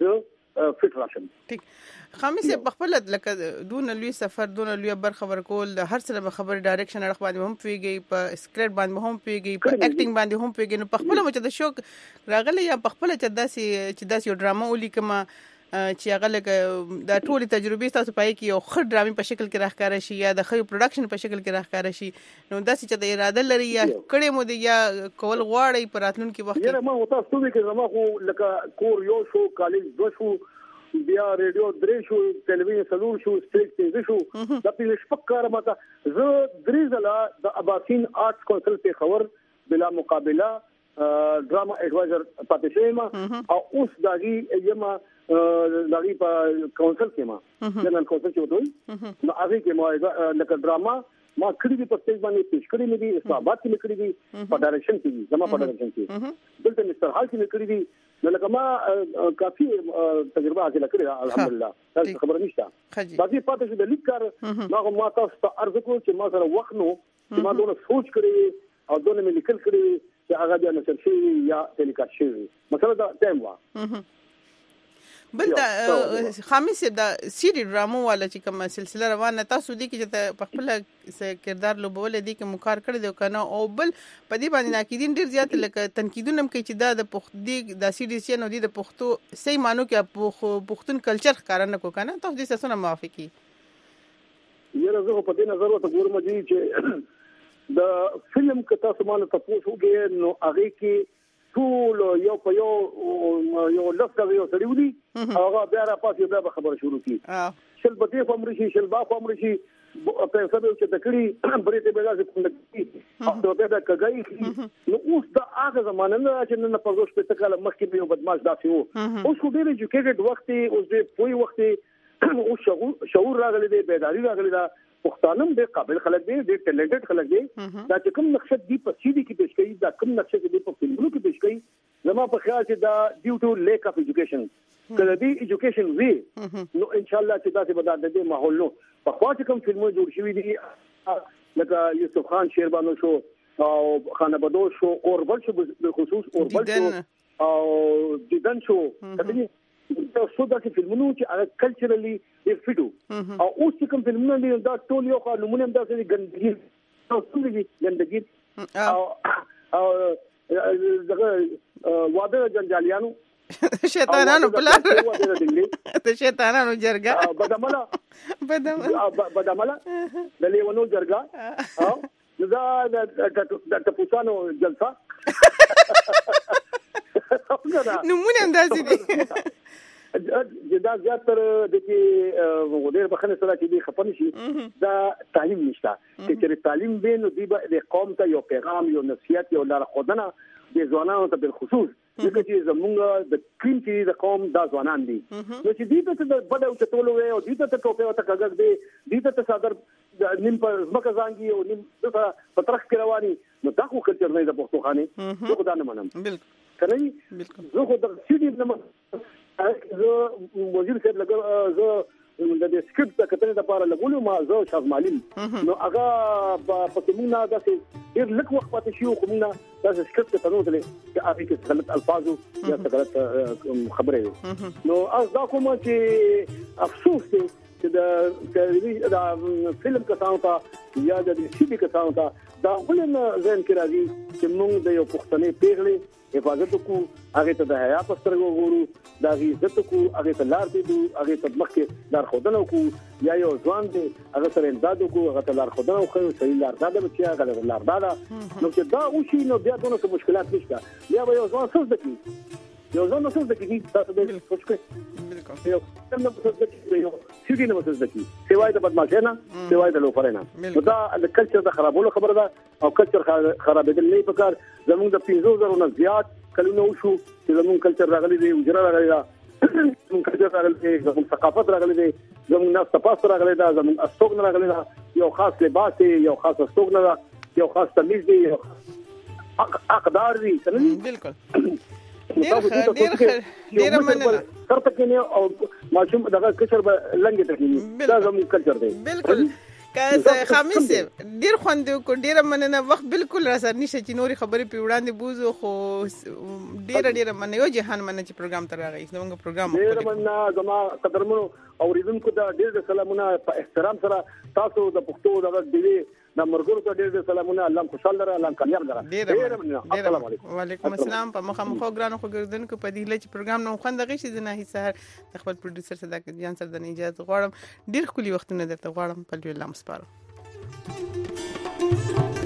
با فټ راشم ټیک خامس په خپل لکه دون لوی سفر دون لوی برخه ورکول د هر څه خبر ډایرکشن اړه باندې هم پیږي په سکرپټ باندې هم پیږي په اکټینګ باندې هم پیږي نو په خپل مچ د شوق راغلی یا په خپل چې داسې یو ډرامه ولیکم چې هغه لکه د ټولي تجربې تاسو پای کې یو خړ ډرامي په شکل کې راخاره شي یا د خړ پروډکشن په شکل کې راخاره شي نو داسې چې د اراده لري یا کړي مو دي یا کول غواړي په راتلونکي وخت کې ما وتا ستوي کې زما خو لکه کور یو شو کالج دو شو بیا ریډیو درې شو ټلویزیون سلور شو سټیج پنځه شو د پیل شپکار ماته زه درې ځله د اباسین آرټس کونسل په خبر بلا مقابله ډراما ایڈوایزر پاتې شوم او اوس داغي یما داغي په کونسل کې ما جنرال کونسل کې وځي نو هغه کې ما لکه ډراما ما کړی په سټیج باندې پیش کړی مې دي اسلامآباد کې مې کړی دي په ډایرکشن کې زما په ډایرکشن کې دلته مستر هال کې مې کړی دي نو لکه ما کافي تجربه حاصله کړې الحمدلله تاسو خبر نشته باقي پاتې شو د لیک کار ما تاسو ته عرض کوم چې ما سره وخت نو چې ما دونه سوچ کړی او دونه مې لیکل کړی چې هغه د نشر شي یا ټیلیکاسټ شي مثلا دا ټایم وا بل دا خامس دا سیری ډرامو والا چې کومه سلسله روانه تاسو دي کې چې په خپل کردار لوبول دي کې مکار کړی دی کنه او بل په دې باندې ناقدین ډیر زیات لکه تنقیدونه کوي چې دا د پښتو د سیری سي نو د پښتو صحیح مانو کې پښتون کلچر ښکار نه کو کنه تاسو دې څه نه موافقي یره زه په دې نظر وته ګورم چې د فلم کې تاسو باندې تاسو وګورئ نو هغه کې ټول یو په یو لفظ یو سړی ودی هغه بیا را پاتې بیا خبره شروع کی شل بده په امر شي شل با په امر شي په سبب چې تکړی برېته به راځي کوم او دا د کګای نو اوس دا هغه زمانه نه چې نن په ځوش په تکاله مخکې به بدمعاش داسې وو اوس خو ډېر ایجوکیټډ وخت اوس دې پوي وخت او شعور راغلی دی بیداری راغلی دا پښتانم ډېر قابل خلک دي ډېر ټیلنټډ خلک دي دا چې کوم نقشه دی په سیدی کې پیش کړي دا کوم نقشه دی په فلمونو کې پیش کړي زما په خیال چې دا ډیو ټو لیک اف ایجوکیشن کله دی ایجوکیشن وی نو ان شاء الله چې تاسو به دا د دې ماحول نو په خوا چې کوم فلمونه جوړ شوي دي لکه یوسف خان شیربانو شو او خانبدو شو اوربل شو بالخصوص اوربل شو او دیدن شو څو داسې فلمونو چې هغه کلچرلی یې فټو او اوس چې کوم فلمونه دي دا ټول یو قانون هم داسې ګندګي څه دي ګندګي او دغه واده جنجالیانو شیطانانو بلار ته شیطانانو جرګه بداملا د لیونو جرګه او دا د پوسانو جلسه نمونه اندازې دي دا زیاتر د کې ډېر بخنه سره چې دی خپل شي دا تعلیم نشته چې تعلیم به نو دی د قوم ته یو پیغام یو نصیحت یو لار خودنه د ځوانانو ته بل خصوص دغه چې زمونږ د کیم چې د قوم دا ځوانان دي نو چې دی ته د بډو چټولو او دی ته ټوپه او تکګ دی ته صدر نیم په مکه زانګي او نیم په ترخ کې رواني نو دا خو کلچر نه د پښتو خانه زه خدای نه منم بالکل زه خو د سیدی نه زه وزیر صاحب لګ زه د دې سکرپټ د کتنې لپاره لګولم ما زه شاف معلم نو هغه په کومه داسې ډېر لږ وخت پاتې شو کومه داسې سکرپټ ته نوتلې چې هغه کې غلط الفاظ یا غلط خبره نو از دا کوم چې افسوس دی چې د فلم کسانو ته یا د سیدی کسانو ته دا ولنه ځین کې راځي چې موږ د یو پښتنې پیغلې حفاظت کو هغه ته د حیا پسترګو غورو دا غي عزت کو هغه ته لار دی هغه ته مخکې لار خودنه کو یا یو ځوان دی هغه سره امداد کو هغه ته لار خودنه خو صحیح لار دا چې هغه لار دا نو چې دا او شي نو بیا دونه مشکلات نشته بیا یو ځوان څه دکی یو ځوان څه دکی تاسو به سوچ کړئ بالکل یو څنګه څه دکی یو سیدی نه څه دکی سیوای د بدمعشانه سیوای د لوفرینه نو دا د کلچر د خرابولو خبره ده او کلچر خرابېدل نه پکار زموږ د 500 نه زیات کلونه وشو چې زموږ کلچر راغلي دی وجره راغلي دا زموږ کلچر راغلي دی زموږ ثقافت راغلي دی زموږ ناس تپاس راغلي دا زموږ استوګ راغلي دا یو خاص لباس دی یو خاص استوګ نه یو خاص تمیز دی یو اقدار دی کنه بالکل ډیر مننه ترته کې او ماشوم دغه کشر به لنګ ته کې دا زموږ کلچر دی بالکل کله خامس ډیر خوند کو ډیر مننه وخت بالکل را سر نشه چې نوري خبرې په وړاندې بوزو خو ډیر مننه یو جهان مننه چې پروګرام تر راغی زموږ پروګرام ډیر مننه زما قدرمنو اوریدونکو دا ډیر سلامونه په احترام سره تاسو د پښتو دغه دی د مرګونو ته ډېر سلامونه. الله خوشاله لره، الله کامیاب لره. ډېر مننه. السلام علیکم. وعلیکم السلام. په مخامخ ګرانو خو ګردونکو په دې لچ پروګرام نو خوند غي شي د نه سحر د خپل پروډوسر صداقت جان سره د اجازه غواړم. ډېر خولي وختونه درته غواړم. په لوی الله مسپارو.